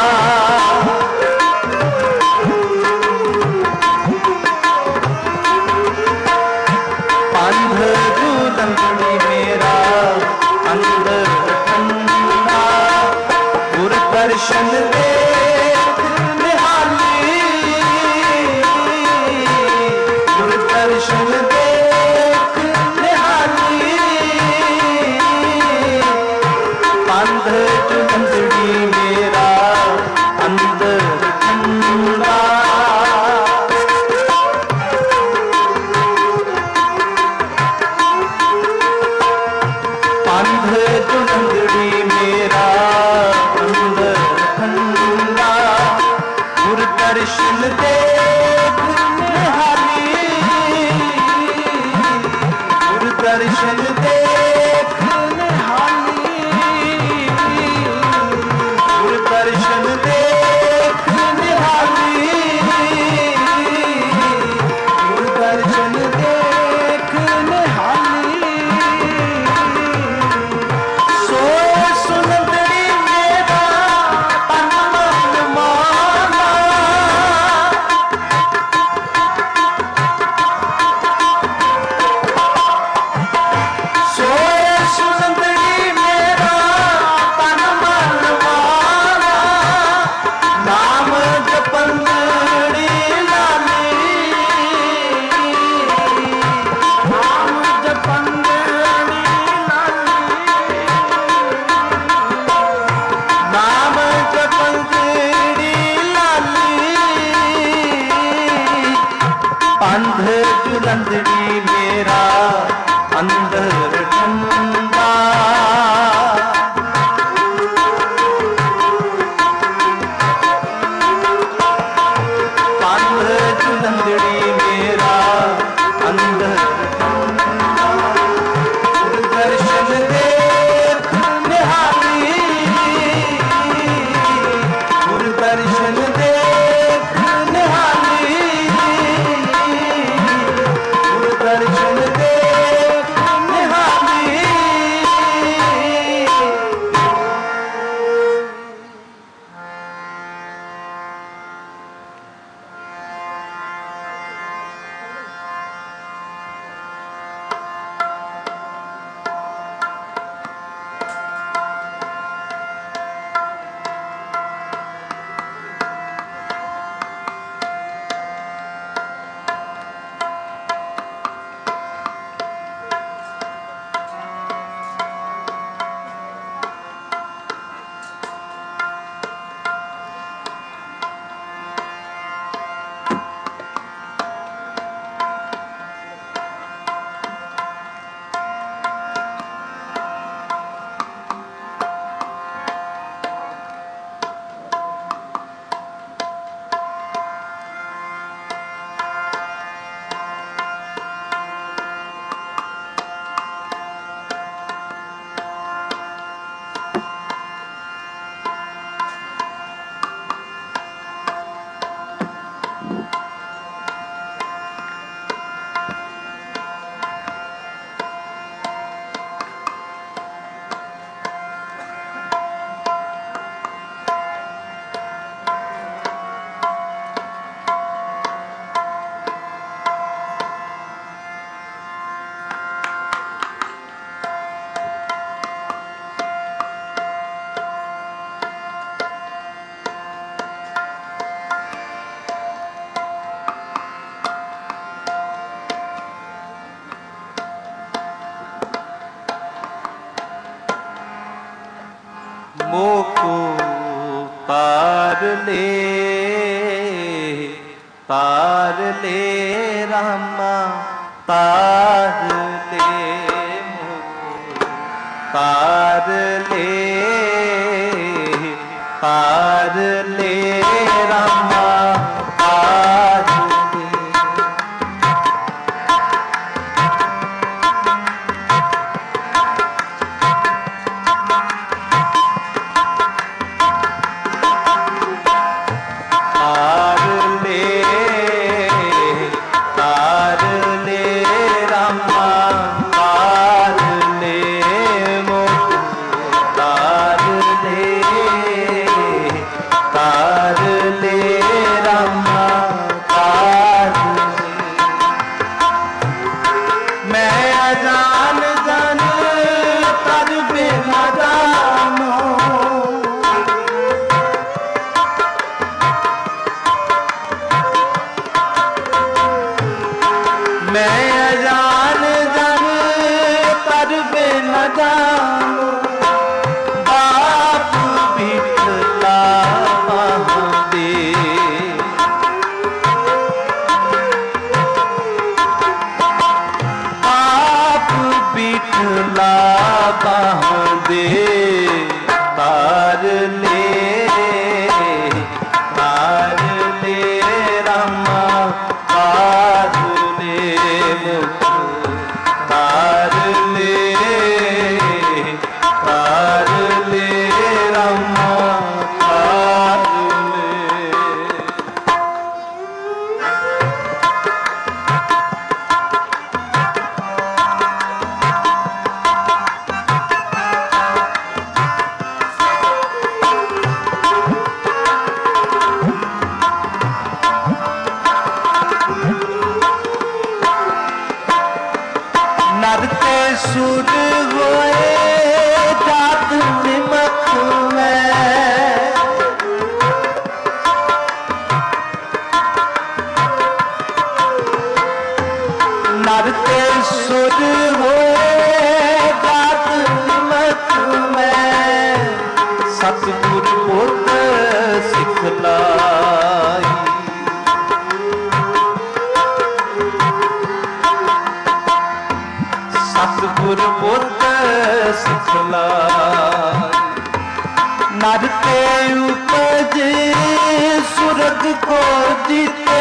अंध जुलंदड़ी मेरा अंदर ठंडा, गुरु दर्शन देख निहाली, गुरु दर्शन देख निहाली, जुलंदड़ी मेरा अंदर ठंडा, कंध जुलंदड़ी मेरा अंदर ठंडा, दर्शन देख निहाली, दर्शन देख निहाली, दर्शन देख निहाली। मोको तार ले रामा तार ले, मोको तार ले रामा तार ले। सुर होए जात निमक में, नरते सुर होए जात निमक में, सतगुर पुत सिखलाई सतगुर पुत सिखलाई। नर ते उपजे सुरग को जीते,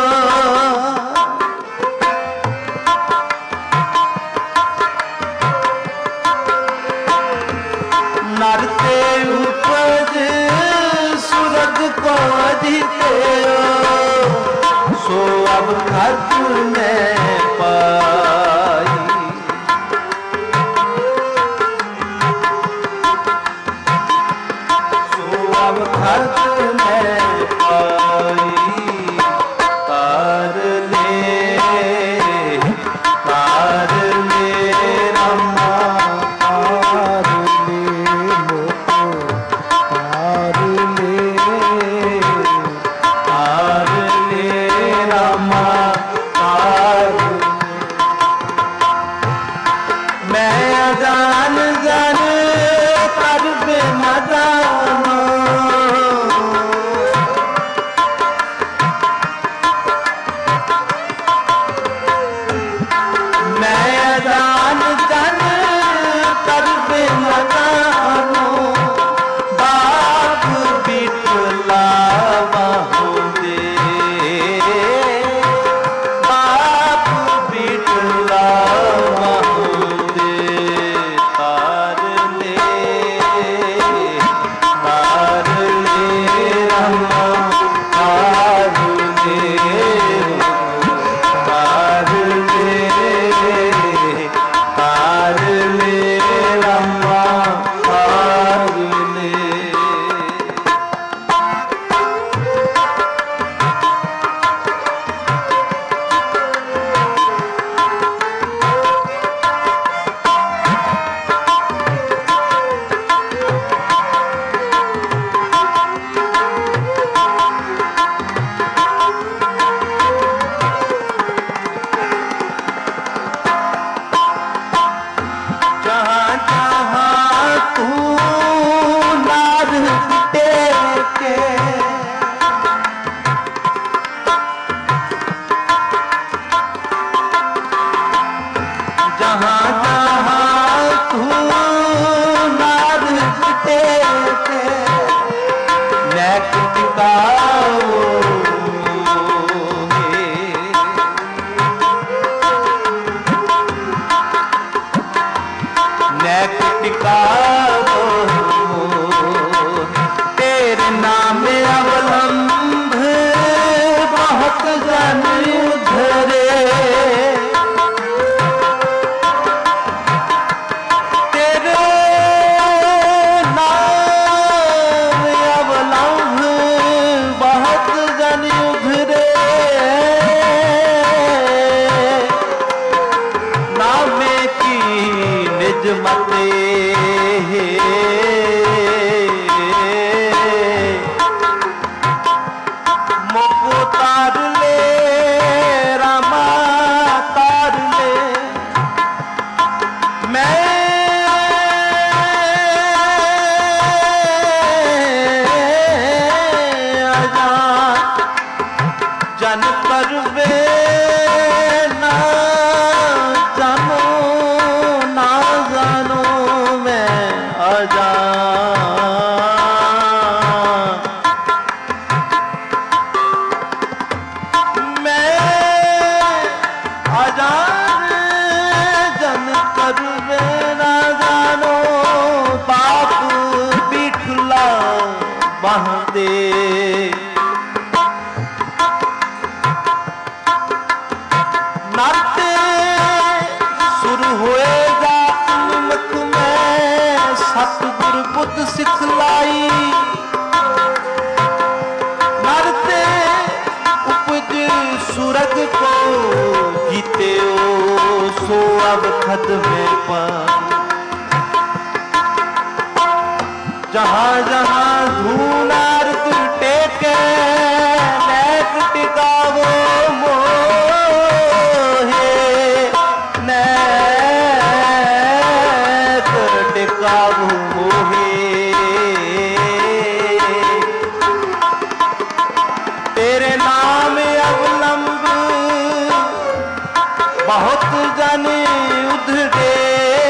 नर ते उपजे सुरग को जीते, सो अब खत में पाई। सो अब खत में पाई। तार ले रामा, तार ले रामा, तार मैं अजान जान कर बिना जानो, मैं अजान जान कर बिना जानो, बाप बिटला बाहों दे, बाप बिटला बाहों दे। तार ले रामा, तार ले, तार ले रामा, तार ले। जहाँ जहाँ तू नाद टेके, जहाँ जहाँ तू नाद टेके, नैक टिकाओ नैक टिकाओ, तेरे नाम अवलंब बहुत जन उधरे, तेरे नाम अवलंब बहुत जन उधरे, नामे की निज मते मोको तार ले रामा, तार ले। मैं अजान जन करवे ना जानो, ना जानो मैं अजान। मैं अजान जन करवे ना जानो, बाप बिठला बाह दे। नाते सुर होएगा उन्मख में, सतगुर बुद्ध सिखलाई। नरते उपज सुरग को जीते, सो अब खद में पाई। जहाँ जहाँ धूनार टेके, नैक टिकावो मोहे, नैक टिकावो मोहे। तेरे नाम अवलंब बहुत जन उधरे,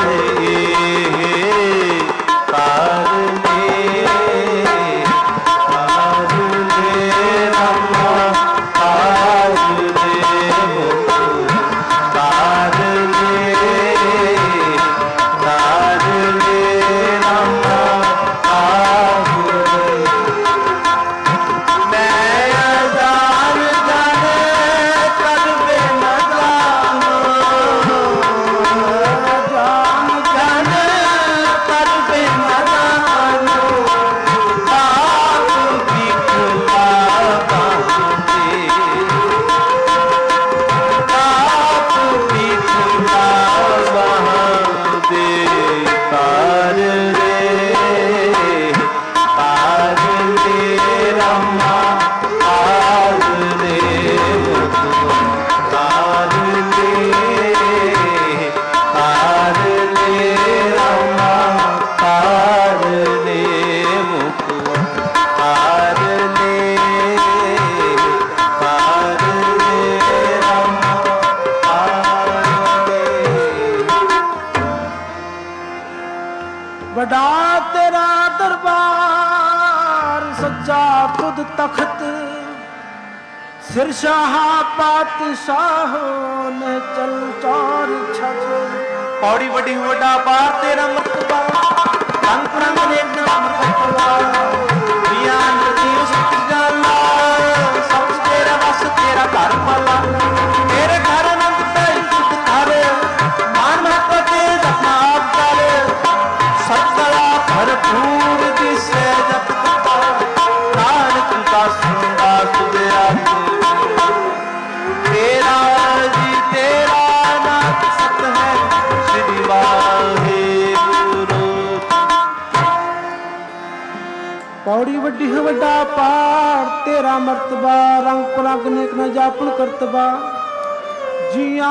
बड़ा तेरा दरबार सच्चा तुद तख्त सिर शाह पातशाहों ने चल चौर छत पौड़ी बड़ी वड्डा पार तेरा मर्तबा रंग रंग ने मर्तबा बियान दी उस जाना सब तेरा बस तेरा घर वाला तेरे घर नंद ते तुद घर मान महत्व ते अपना आप कर सतला भरपूर दिसे जब नानक का सुंदा सुबेरा तेरा जी तेरा नाम सत है श्री वाहेगुरु। पौड़ी वड्डी है वड्डा पार तेरा मर्तबा रंग पलंग नेक न जापन करतबा जिया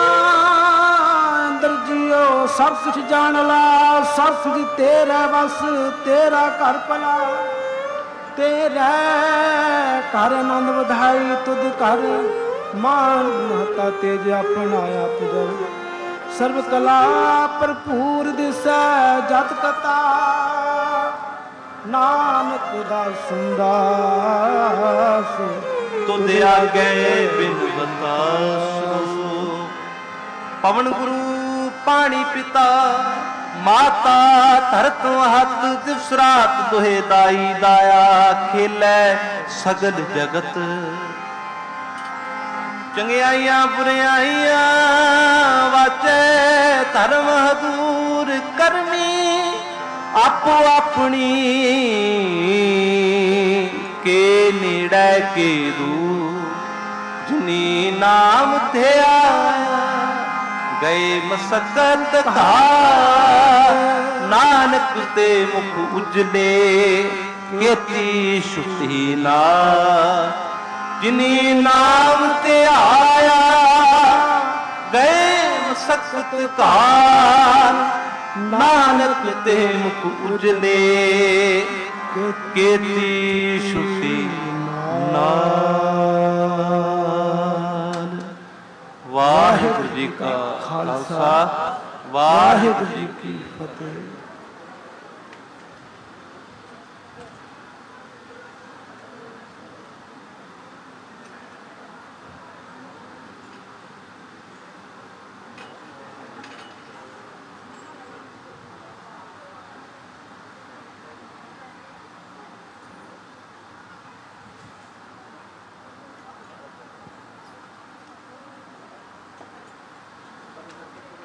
अंदर जियो सब कुछ जान ला सब कुछ तेरा बस तेरा घर भला तेरा घर आनंद बधाई तुद कर मान महता तेज अपनाया पुजर सर्व कला भरपूर दिसै जत कथा नानक दा सुंदा तुद आगे बिन बतासु पवन गुरु पानी पिता माता धरत हथ दिवस रात दुहे दाई दाया खेलै सगल जगत चंगियाइयां बुरियाइयां वाचे धर्म हदूर करनी आपो अपनी के नेड़े के दूर जिनी नाम थे आया गए मसकत का नानक ते मुख उजले केती शुति ना जिनी नाम ते आया गए मसकत का नानक ते मुख उजले केती शुति ना। वाहिगुरु जी का खालसा वाहिगुरु जी की